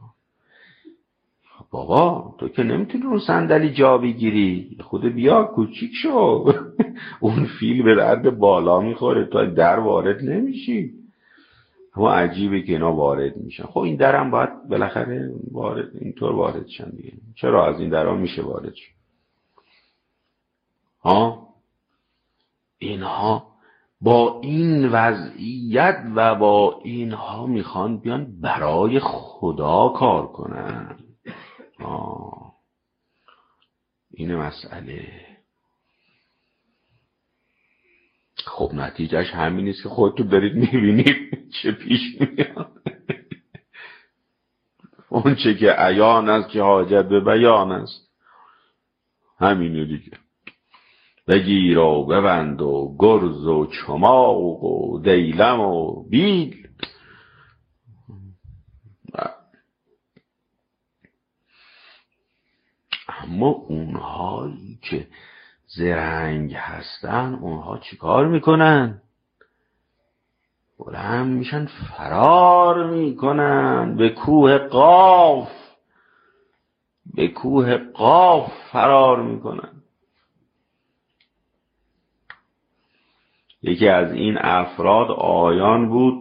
بابا تو که نمیتونی رو صندلی جا بگیری، خود بیا کوچیک شو. اون فیل به درد بالا میخوره، تو در وارد نمیشی. اما عجیبه که اینا وارد میشن. خب این درم باید بالاخره وارد اینطور وارد شن دیگه. چرا از این درها میشه وارد شد؟ اینها با این وضعیت و با اینها میخوان بیان برای خدا کار کنن. این مسئله. خب نتیجهش همین نیست که خودتون دارید میبینید چه پیش میاد. اون چه که عیان است که حاجت به بیان است، همینه دیگه. بگیر و ببند و گرز و چماق و دیلم و بیل. اما اونهایی که زرنگ هستن، اونها چیکار میکنن؟ بلند میشن فرار میکنن به کوه قاف، به کوه قاف فرار میکنن. یکی از این افراد آیان بود،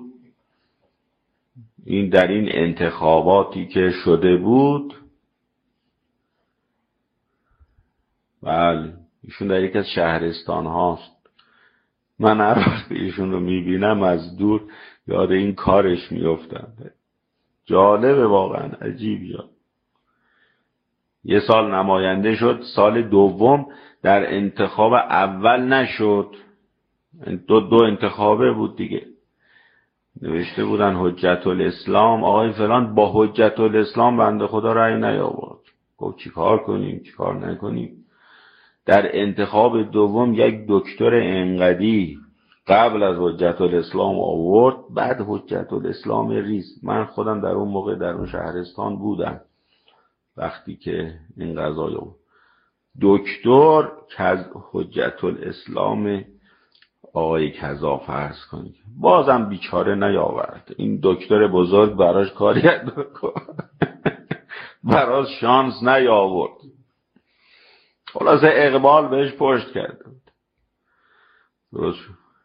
این در این انتخاباتی که شده بود، بله ایشون در یک از شهرستان هاست. من هر وقت ایشون رو میبینم از دور یاد این کارش میافتم. جالبه واقعا، عجیب. یه سال نماینده شد، سال دوم در انتخاب اول نشد. دو انتخابه بود دیگه. نوشته بودن حجت الاسلام، آقای فلان با حجت الاسلام بنده خدا رأی نیاورد. گفت چی کار کنیم چی کار نکنیم. در انتخاب دوم یک دکتر انقدی قبل از حجت الاسلام آورد، بعد حجت الاسلام ریز. من خودم در اون موقع در اون شهرستان بودم وقتی که این قضایی بود. دکتر حجت الاسلام آقای کذا فرض کنید، بازم بیچاره نیاورد. این دکتر بزرگ براش کاری براش شانس نیاورد. خلاصه اقبال بهش پشت کرد. درست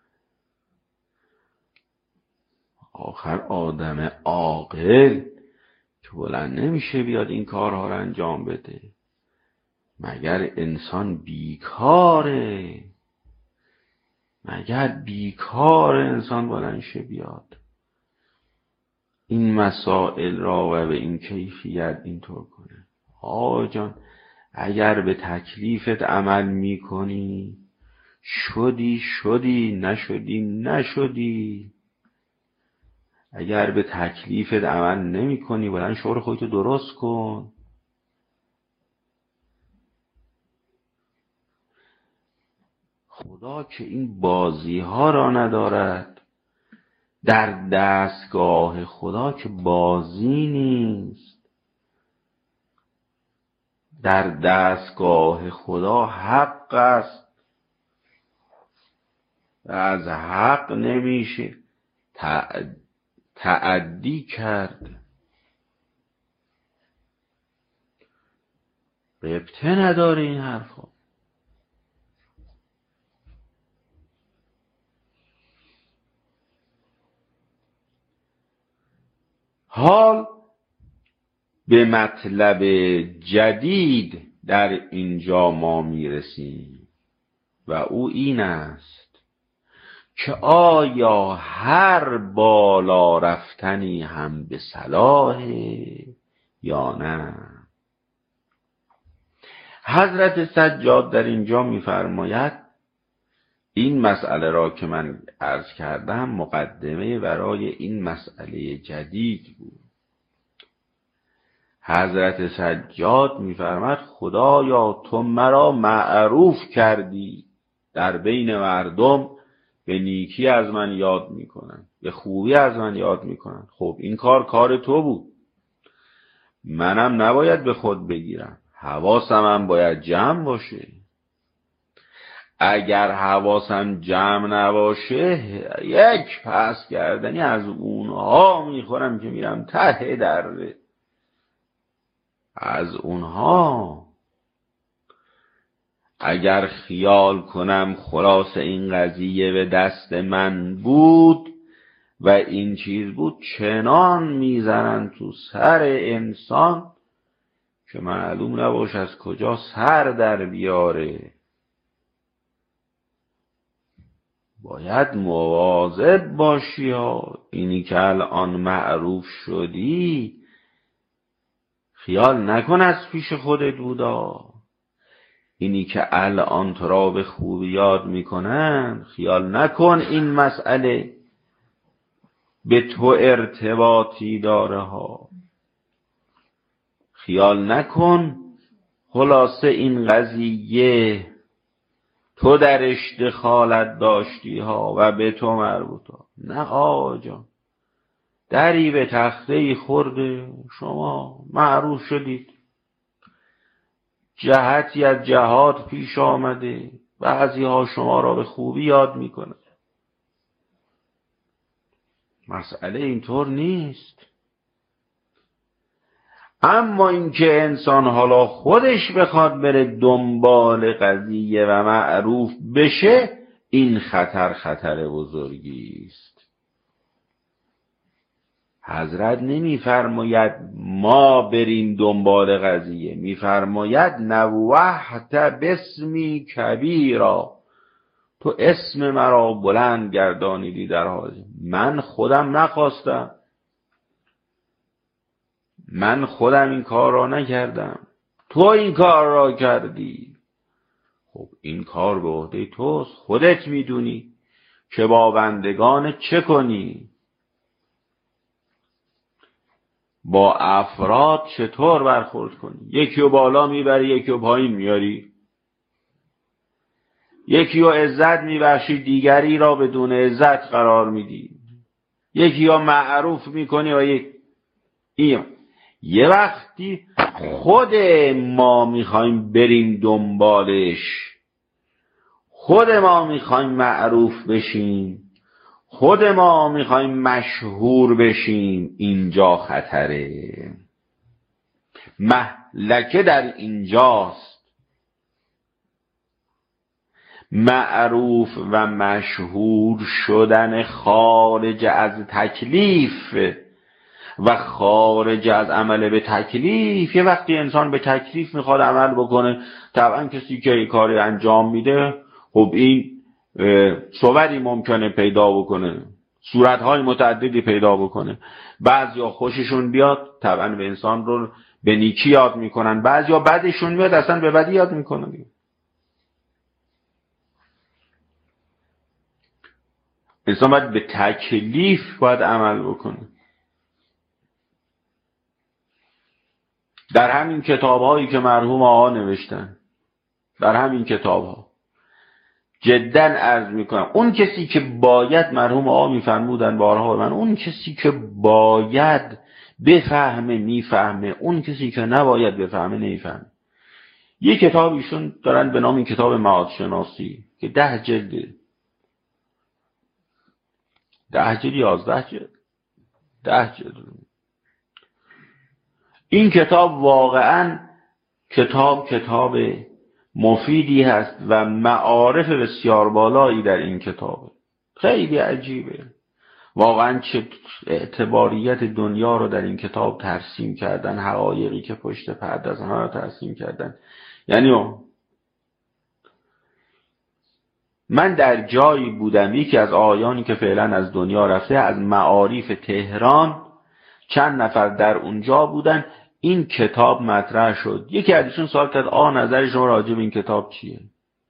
آخر آدم عاقل که بلند نمیشه بیاد این کارها رو انجام بده. مگر انسان بیکاره؟ مگر بیکار انسان بلند شه بیاد این مسائل را و به این کیفیت اینطور کنه؟ آقا جان اگر به تکلیفت عمل میکنی شدی، نشدی. اگر به تکلیفت عمل نمی کنی بلند شعور خودتو درست کن. خدا که این بازی ها را ندارد. در دستگاه خدا که بازی نیست. در دستگاه خدا حق است. از حق نمیشه تعدی کرد. ربطه نداره این حرفا. حال به مطلب جدید در اینجا ما میرسیم و او این است که آیا هر بالا رفتنی هم به صلاحه یا نه؟ حضرت سجاد در اینجا می‌فرماید این مسئله را که من عرض کردم مقدمه برای این مسئله جدید بود. حضرت سجاد می‌فرماید خدایا تو مرا معروف کردی، در بین مردم به نیکی از من یاد میکنن، به خوبی از من یاد میکنن. خب این کار تو بود، منم نباید به خود بگیرم، حواسم هم باید جمع باشه. اگر حواسم جمع نباشه یک پس کردنی از اونها میخورم که میرم ته دره. از اونها اگر خیال کنم خلاص این قضیه به دست من بود و این چیز بود، چنان میزنن تو سر انسان که معلوم نباشه از کجا سر در بیاره. باید مواظب باشی ها. اینی که الان معروف شدی خیال نکن از پیش خودت بودا. اینی که الان تو را به خوبی یاد میکنن خیال نکن این مسئله به تو ارتباطی داره ها. خیال نکن خلاصه این قضیه تو درش دخالت داشتی ها و به تو مربوط ها. نه آقا جان، دری به تخته خورده، شما معروف شدید، جهتی از جهات پیش آمده، بعضی ها شما را به خوبی یاد میکنه. مسئله اینطور نیست. اما اینکه انسان حالا خودش بخواد بره دنبال قضیه و معروف بشه، این خطر بزرگی است. حضرت نمیفرماید ما بریم دنبال قضیه، میفرماید نوحت باسمی کبیرا، تو اسم مرا بلند گردانیدی در حاضر. من خودم نخواستم، من خودم این کار را نکردم، تو این کار را کردی. خب این کار به عهده توست، خودت میدونی که با بندگان چه کنی، با افراد چطور برخورد کنی. یکی رو بالا میبری، یکی رو پایین میاری، یکی رو عزت میبخشی، دیگری را بدون عزت قرار میدی، یکی رو معروف میکنی و یه وقتی خود ما میخوایم بریم دنبالش، خود ما میخوایم معروف بشیم، خود ما میخوایم مشهور بشیم، اینجا خطره. مهلکه در اینجاست. معروف و مشهور شدن خارج از تکلیف و خارج از عمل به تکلیف. یه وقتی انسان به تکلیف میخواد عمل بکنه، طبعا کسی که کاری انجام میده خب این صوری ممکنه پیدا بکنه، صورتهای متعددی پیدا بکنه. بعضیا خوششون بیاد طبعا به انسان رو به نیکی یاد میکنن، بعضیا بدشون میاد اصلا به بدی یاد میکنن. انسان باید به تکلیف باید عمل بکنه. در همین کتاب‌هایی که مرحوم آقا نوشتن، در همین کتاب‌ها جدا عرض میکنم، اون کسی که باید، مرحوم آقا میفرمودن بارها من، اون کسی که باید بفهمه میفهمه، اون کسی که نباید بفهمه نمیفهمه. یه کتاب ایشون دارن به نام کتاب معاد شناسی که 10 جلده، 10 جلد 11 جلد 10 جلد. این کتاب واقعا کتاب مفیدی هست و معارف بسیار بالایی در این کتابه. خیلی عجیبه. واقعا چه اعتباریت دنیا رو در این کتاب ترسیم کردن، حقایقی که پشت پرده از آنها رو ترسیم کردن. یعنی من در جایی بودم، یکی از آقایانی که فعلا از دنیا رفته، از معارف تهران، چند نفر در اونجا بودن، این کتاب مطرح شد. یکی از ایشون سوال کرد نظر شما راجع به این کتاب چیه؟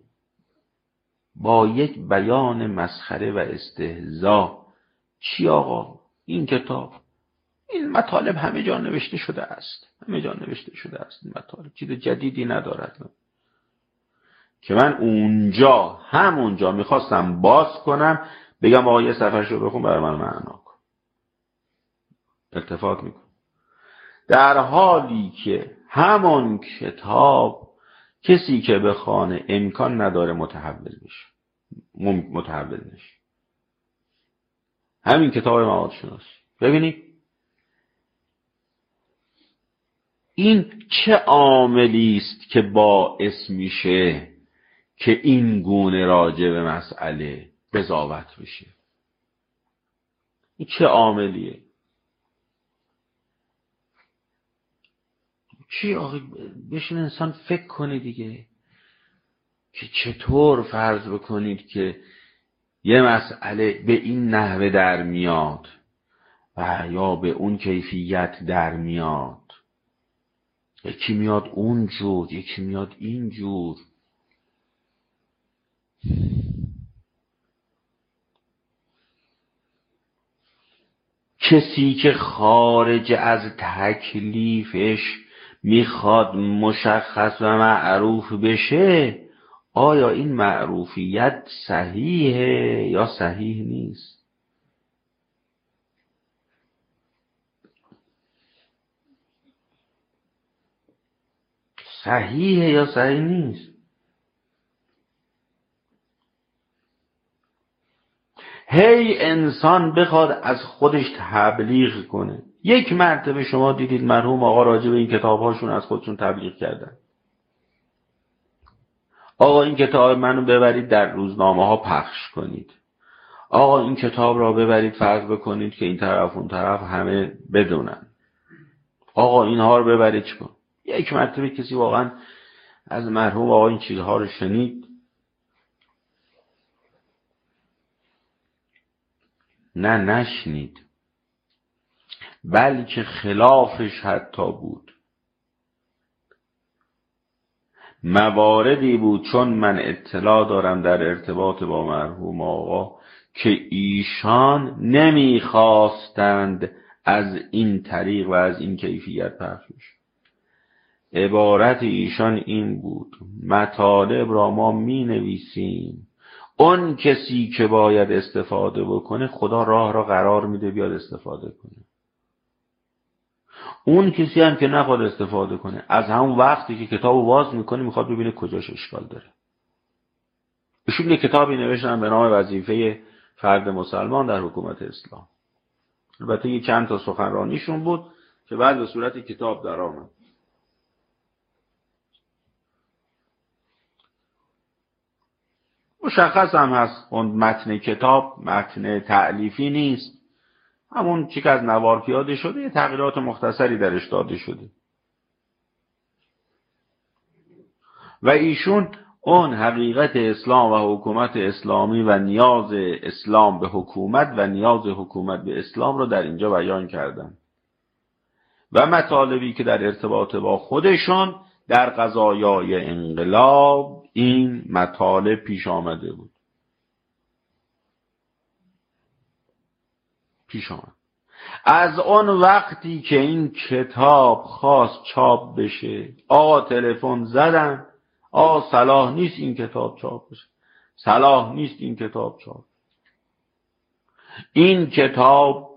با یک بیان مسخره و استهزا، چی آقا این کتاب، این مطالب همه جا نوشته شده است، همه جا نوشته شده است، این مطالب چیز جدیدی ندارد. که من همونجا میخواستم باز کنم بگم آقا یه صفحه‌ش رو بخون برای من معنا کن، التفات میکن، در حالی که همون کتاب کسی که بخونه امکان نداره متحول بشه، متحول نشه. همین کتاب مواد شناسی ببینید این چه عاملی است که باعث میشه که این گونه راجع به مسئله قضاوت بشه. این چه عاملیه؟ چی آقا بشین انسان فکر کنه دیگه، که چطور فرض بکنید که یه مسئله به این نحوه در میاد و یا به اون کیفیت در میاد، یکی میاد اون جور، یکی میاد این جور. کسی که خارج از تکلیفش میخواد مشخص و معروف بشه، آیا این معروفیت صحیحه یا صحیح نیست؟ صحیحه یا صحیح نیست؟ هی انسان بخواد از خودش تبلیغ کنه. یک مرتبه شما دیدید مرحوم آقا راجع به این کتاب‌هاشون از خودشون تبلیغ کردن؟ آقا این کتاب منو ببرید در روزنامه‌ها پخش کنید، آقا این کتاب را ببرید فرض بکنید که این طرف اون طرف همه بدونن، آقا اینها رو ببرید چیکار؟ یک مرتبه کسی واقعا از مرحوم آقا این چیزها رو شنید؟ نه، نشنید، بلکه خلافش حتی بود. مواردی بود، چون من اطلاع دارم در ارتباط با مرحوم آقا، که ایشان نمیخواستند از این طریق و از این کیفیت پخش بشه. عبارت ایشان این بود: مطالب را ما می نویسیم، اون کسی که باید استفاده بکنه خدا راه را قرار میده بیاد استفاده کنه، اون کسی هم که نخواد استفاده کنه از همون وقتی که کتابو باز میکنه میخواد ببینه کجاش اشکال داره. ایشون یه کتابی نوشتن به نام وظیفه فرد مسلمان در حکومت اسلام. البته یه چند تا سخنرانیشون بود که بعد به صورت کتاب در آمد. مشخص هم هست اون متن کتاب متن تألیفی نیست، همون چیز که از نوار پیاده شده، یه تغییرات مختصری درش داده شده. و ایشون اون حقیقت اسلام و حکومت اسلامی و نیاز اسلام به حکومت و نیاز حکومت به اسلام رو در اینجا بیان کردن و مطالبی که در ارتباط با خودشون در قضایای انقلاب این مطالب پیش آمده بود. پیش آمد از اون وقتی که این کتاب خواست چاپ بشه، آقا تلفن زدن، آقا صلاح نیست این کتاب چاپ بشه، صلاح نیست این کتاب چاپ. این کتاب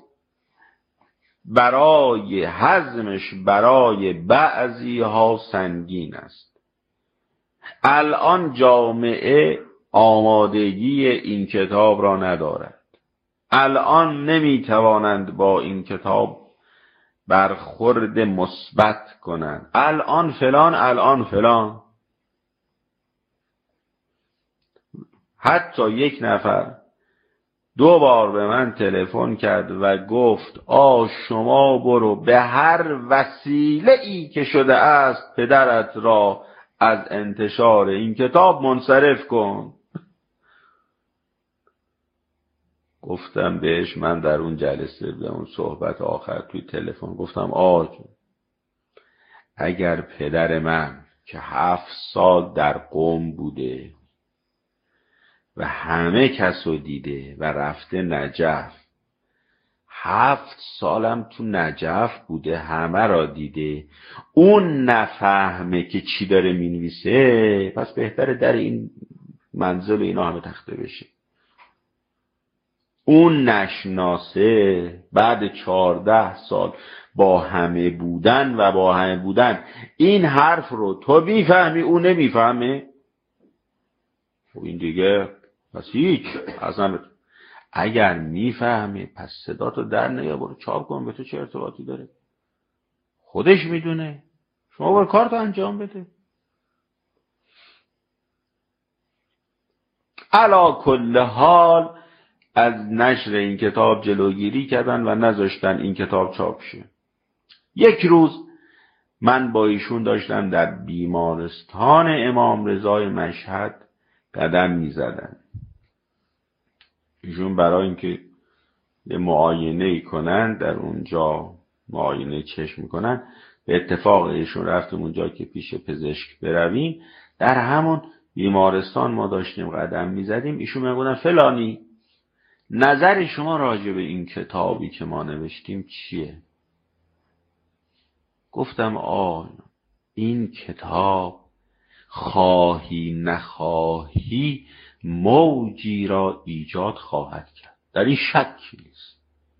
برای هضمش برای بعضی ها سنگین است. الان جامعه آمادگی این کتاب را ندارد، الان نمیتوانند با این کتاب برخورد مثبت کنند. الان فلان حتی یک نفر 2 بار به من تلفن کرد و گفت شما برو به هر وسیله ای که شده است پدرت را از انتشار این کتاب منصرف کن. گفتم بهش، من در اون جلسه به اون صحبت آخر توی تلفن گفتم اگر پدر من که 7 سال در قم بوده و همه کس رو دیده و رفته نجف، 7 سالم تو نجف بوده، همه را دیده، اون نفهمه که چی داره مینویسه، پس بهتره در این منزل و اینا همه تخته بشه. اون نشناسه بعد 14 سال با همه بودن این حرف رو تو میفهمی اون نمیفهمه، و این دیگه پس هیچ اصلا. اگر میفهمه پس صداتو در نیا، برو چاپ کن، به تو چه ارتباطی داره؟ خودش میدونه، شما برو کارتو انجام بده. علا کل حال از نشر این کتاب جلوگیری کردن و نذاشتن این کتاب چاپ شه. یک روز من با ایشون داشتم در بیمارستان امام رضای مشهد قدم میزدن. ایشون برای اینکه یه معاینه کنن در اونجا، معاینه چشم کنن، به اتفاق ایشون رفتیم اونجا که پیش پزشک برویم. در همون بیمارستان ما داشتیم قدم میزدیم. ایشون میگفتن فلانی نظر شما راجع به این کتابی که ما نوشتیم چیه؟ گفتم این کتاب خواهی نخواهی موجی را ایجاد خواهد کرد، در این شکی نیست.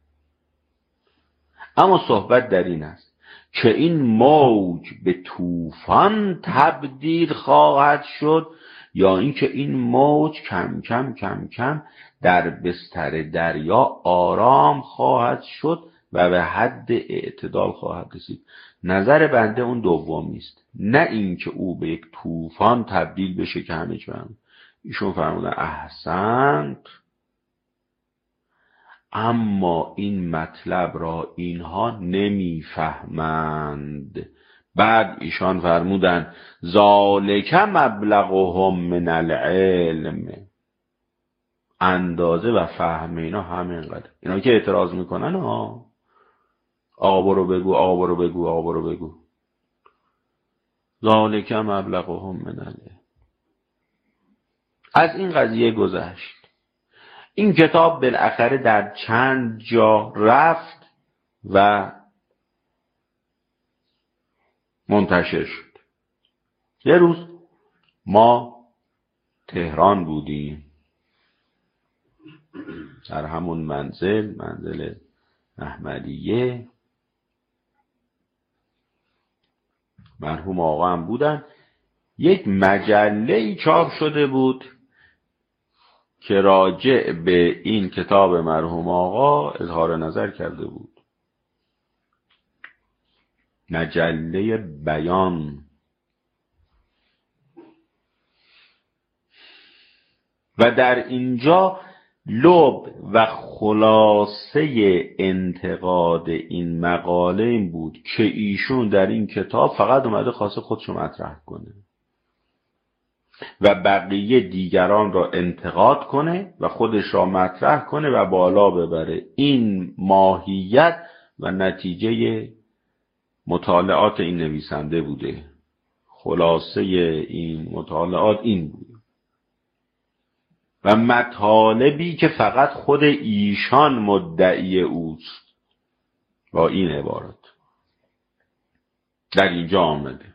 اما صحبت در این است که این موج به طوفان تبدیل خواهد شد یا اینکه این موج کم کم کم کم در بستر دریا آرام خواهد شد و به حد اعتدال خواهد رسید. نظر بنده اون دومی است، نه اینکه او به یک طوفان تبدیل بشه که همه جا هم. ایشون فرمودن احسنت، اما این مطلب را اینها نمیفهمند. بعد ایشان فرمودن ذالک مبلغهم من العلم، اندازه و فهم اینا همینقدر. اینا که اعتراض میکنن آقا برو بگو ذالک مبلغهم من العلم. از این قضیه گذشت. این کتاب بالاخره در چند جا رفت و منتشر شد. یه روز ما تهران بودیم، در همون منزل احمدیه، مرحوم آقا هم بودن. یک مجله چاپ شده بود که راجع به این کتاب مرحوم آقا اظهار نظر کرده بود. مجله بیان. و در اینجا لب و خلاصه انتقاد این مقاله این بود که ایشون در این کتاب فقط اومده خواسته خودشو مطرح کنه و بقیه دیگران را انتقاد کنه و خودش را مطرح کنه و بالا ببره. این ماهیت و نتیجه مطالعات این نویسنده بوده. خلاصه این مطالعات این بود و مطالبی که فقط خود ایشان مدعی اوست با این عبارت در اینجا آمده.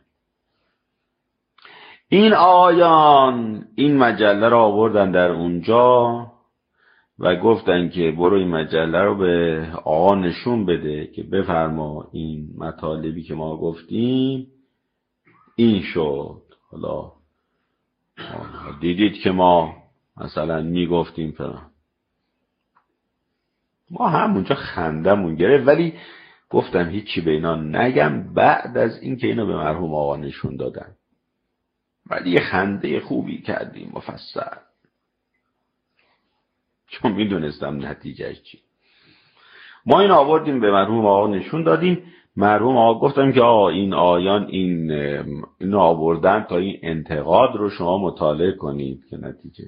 این آیان این مجله را آوردن در اونجا و گفتن که برو این مجله رو به آقا نشون بده که بفرما این مطالبی که ما گفتیم این شد. حالا دیدید که ما مثلا میگفتیم فلان، ما همونجا خندمون گرفت، ولی گفتم هیچی به اینا نگم بعد از این که اینو به مرحوم آقا نشون دادن، ولی یه خنده خوبی کردیم مفصل. چون میدونستم نتیجهش چی. ما این آوردیم به مرحوم آقا نشون دادیم. مرحوم آقا گفتم که آقا این آیان این آوردن تا این انتقاد رو شما مطالعه کنید که نتیجه.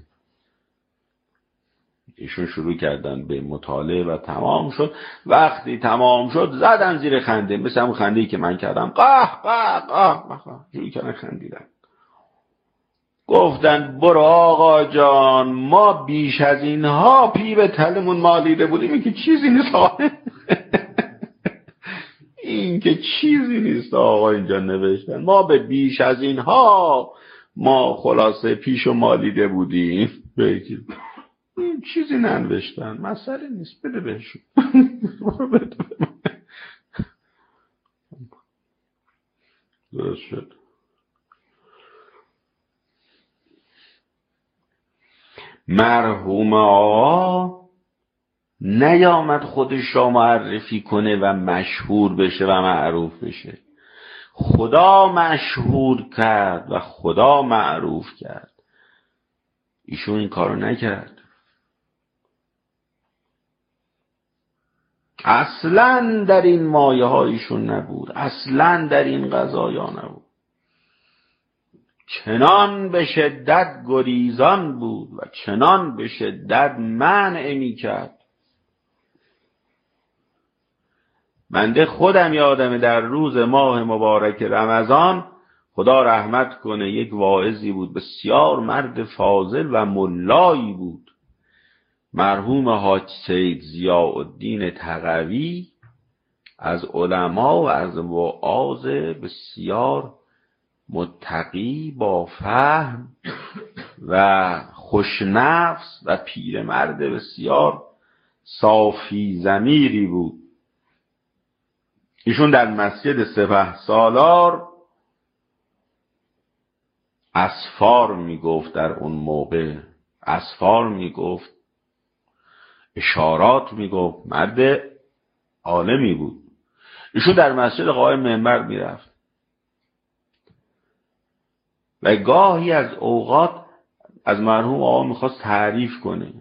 ایشون شروع کردن به مطالعه و تمام شد. وقتی تمام شد زدن زیر خنده، مثل همون خنده‌ای که من کردم، قاه قاه قاه قاه، شروع کردن خندیدن. گفتن برو آقا جان، ما بیش از اینها پی به تلمون مالیده بودیم، این که چیزی نیست آقا. این که چیزی نیست آقا، اینجا نوشتن ما به بیش از اینها ما خلاصه پیش و مالیده بودیم. این چیزی ننوشتن، مسئله نیست، بده بهشون. درست شد. مرحوم آقا نیامد خودش را معرفی کنه و مشهور بشه و معروف بشه. خدا مشهور کرد و خدا معروف کرد. ایشون این کارو نکرد. اصلا در این مایه هایشون نبود، اصلا در این قضایا نبود. چنان به شدت گریزان بود و چنان به شدت منع می کرد. بنده خودم یادمه در روز ماه مبارک رمضان، خدا رحمت کنه، یک واعظی بود، بسیار مرد فاضل و ملایی بود، مرحوم حاج سید ضیاء الدین تقوی، از علما و از وعاظ بسیار متقی با فهم و خوشنفس و پیرمرد بسیار صافی ضمیری بود. ایشون در مسجد سپهسالار اسفار میگفت، در اون موقع اسفار میگفت، اشارات میگفت، مرد عالمی بود. ایشون در مسجد قائم منبر میرفت و گاهی از اوقات از مرحوم آقا میخواست تعریف کنه.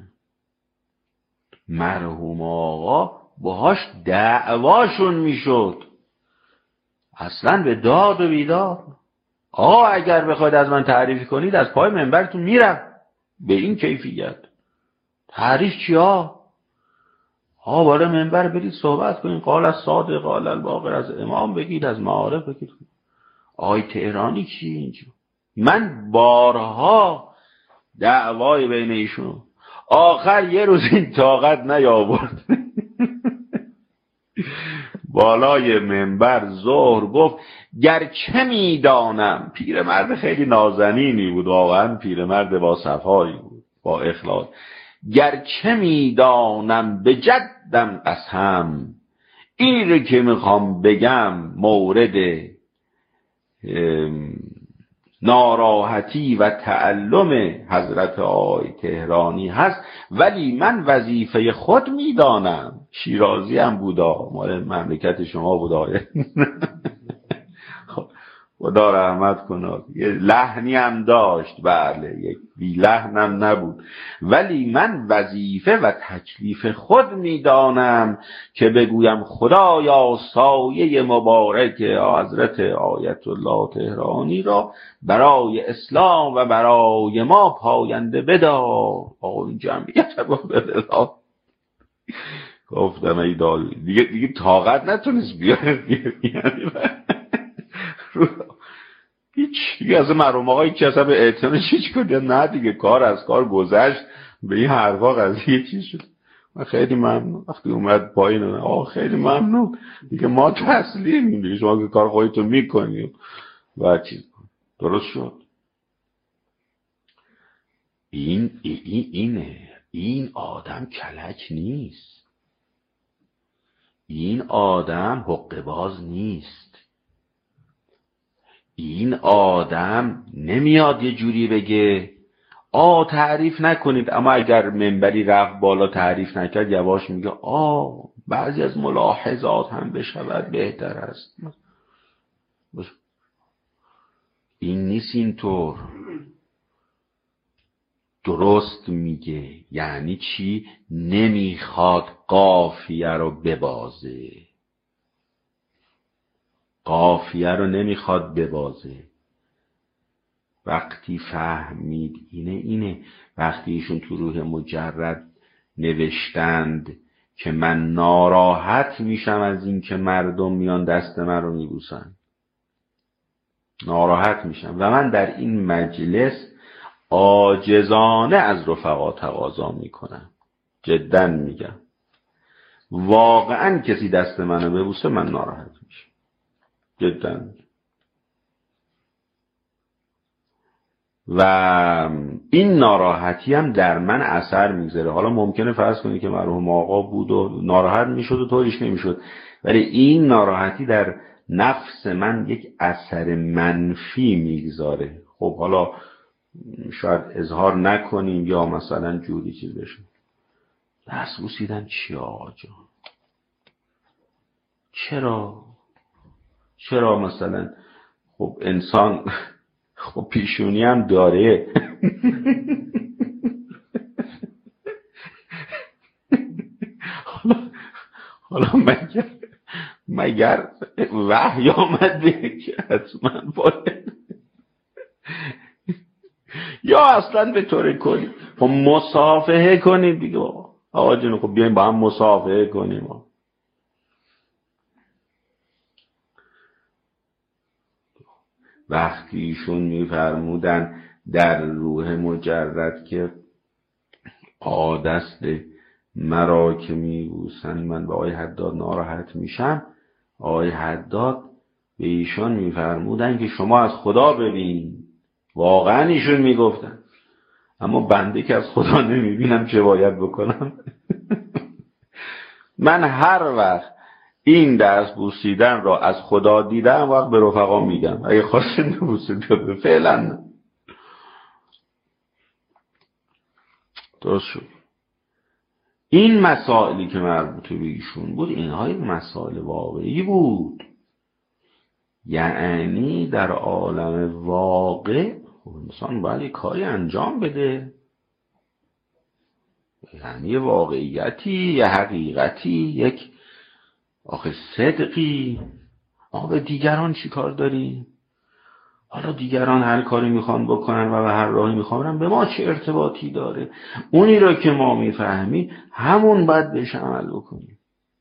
مرحوم آقا باهاش دعواشون میشد، اصلا به داد و بیداد. آقا اگر بخواید از من تعریف کنید از پای منبرتون میرم. به این کیفیت تعریف چیا؟ آقا بالا منبر برید صحبت کنید، قال از صادق قال الباقر، از امام بگید، از معارف بگید. آقای تهرانی کی اینجا؟ من بارها دعوای بین ایشون، آخر یه روز این طاقت نیاورد بالای منبر ظهر گفت گرچه میدانم، پیرمرد خیلی نازنینی بود، واقعا پیرمرد با صفایی بود، با اخلاص، گرچه میدانم به جدم قسم، این رو که میخوام بگم مورد ناراحتی و تعلم حضرت آقای تهرانی هست، ولی من وظیفه خود میدانم. شیرازی هم بودا، مال مملکت شما بودا. خدا رحمت کنه. یه لحنی هم داشت، بله، یک بی لحنم نبود، ولی من وظیفه و تکلیف خود میدانم که بگویم خدایا سایه مبارک حضرت آیت الله تهرانی را برای اسلام و برای ما پاینده بدار. آقا این جمعیت با بدلا گفتم ای دال، دیگه طاقت نتونست بیاره. هیچ دیگه از مرحوم آقا هیچ اصلا به اعتماد چیز کنید نه دیگه، کار از کار گذشت، به این حرفا قضیه چیز شد. من خیلی ممنون وقتی اومد پایین، آقا خیلی ممنون دیگه، ما تسلیمیم دیگه، شما که کار خودتون میکنید و چیز درست شد. این آدم کلک نیست، این آدم حقه باز نیست، این آدم نمیاد یه جوری بگه تعریف نکنید، اما اگر منبری رفت بالا تعریف نکرد یواش میگه بعضی از ملاحظات هم بشود بهتر است. این نیست اینطور. درست میگه. یعنی چی؟ نمیخواد قافیه رو ببازه، قافیه رو نمیخواد ببازه. وقتی فهمید اینه وقتی ایشون تو روح مجرد نوشتند که من ناراحت میشم از این که مردم میان دست من رو میبوسن، ناراحت میشم و من در این مجلس عاجزانه از رفقا تقاضا میکنم، جدا میگم، واقعا کسی دست منو ببوسه من ناراحت میشم، جدا میگم. و این ناراحتی هم در من اثر میذاره. حالا ممکنه فرض کنی که مرحوم آقا بود و ناراحت میشد و طوریش نمیشد، ولی این ناراحتی در نفس من یک اثر منفی میگذاره. خب حالا شاید اظهار نکنیم یا مثلا جوری چیز بشه. دست بوسیدن چی آقا جان؟ چرا مثلا خب انسان خب پیشونی هم داره حالا مگر وحی آمد به که حتما باید یا اصلا به طور کلی خب مصافحه کنید دیگه. آقا جون خب بیایم با هم مصافحه کنیم. وقتی ایشون میفرمودن در روح مجرد که دست مرا که میبوسن من به آقای حداد ناراحت میشم، آقای حداد به ایشون میفرمودن که شما از خدا ببین. واقعا ایشون میگفتن اما بنده که از خدا نمیبینم چه باید بکنم؟ من هر وقت این دست بوسیدن را از خدا دیدم وقت به رفقا میگم اگه خواستید ببوسید به فعلا نه. درست شد. این مسائلی که مربوط به ایشون بود اینها یک مسائل واقعی بود. یعنی در عالم واقع انسان باید یک کاری انجام بده، یعنی یه واقعیتی، یه حقیقتی، یک آخه صدقی. ما به دیگران چی کار داریم؟ حالا دیگران هر کاری میخوان بکنن و به هر راهی میخوان برن، به ما چه ارتباطی داره؟ اونی را که ما میفهمی همون باید بهش عمل بکنیم.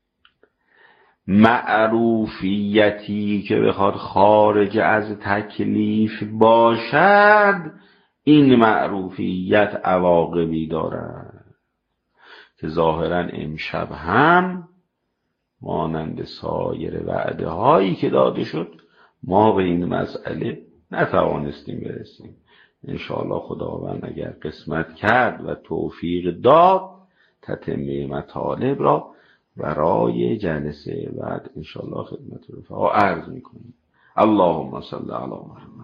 معروفیتی که بخواد خارج از تکلیف باشد، این معروفیت عواقبی دارد که ظاهرا امشب هم مانند سایر وعده هایی که داده شد ما به این مسئله نتوانستیم برسیم. انشاءالله خداوند اگر قسمت کرد و توفیق داد تتمه مطالب را برای جلسه بعد انشاءالله خدمت رفقا عرض میکنیم. اللهم صل علی محمد.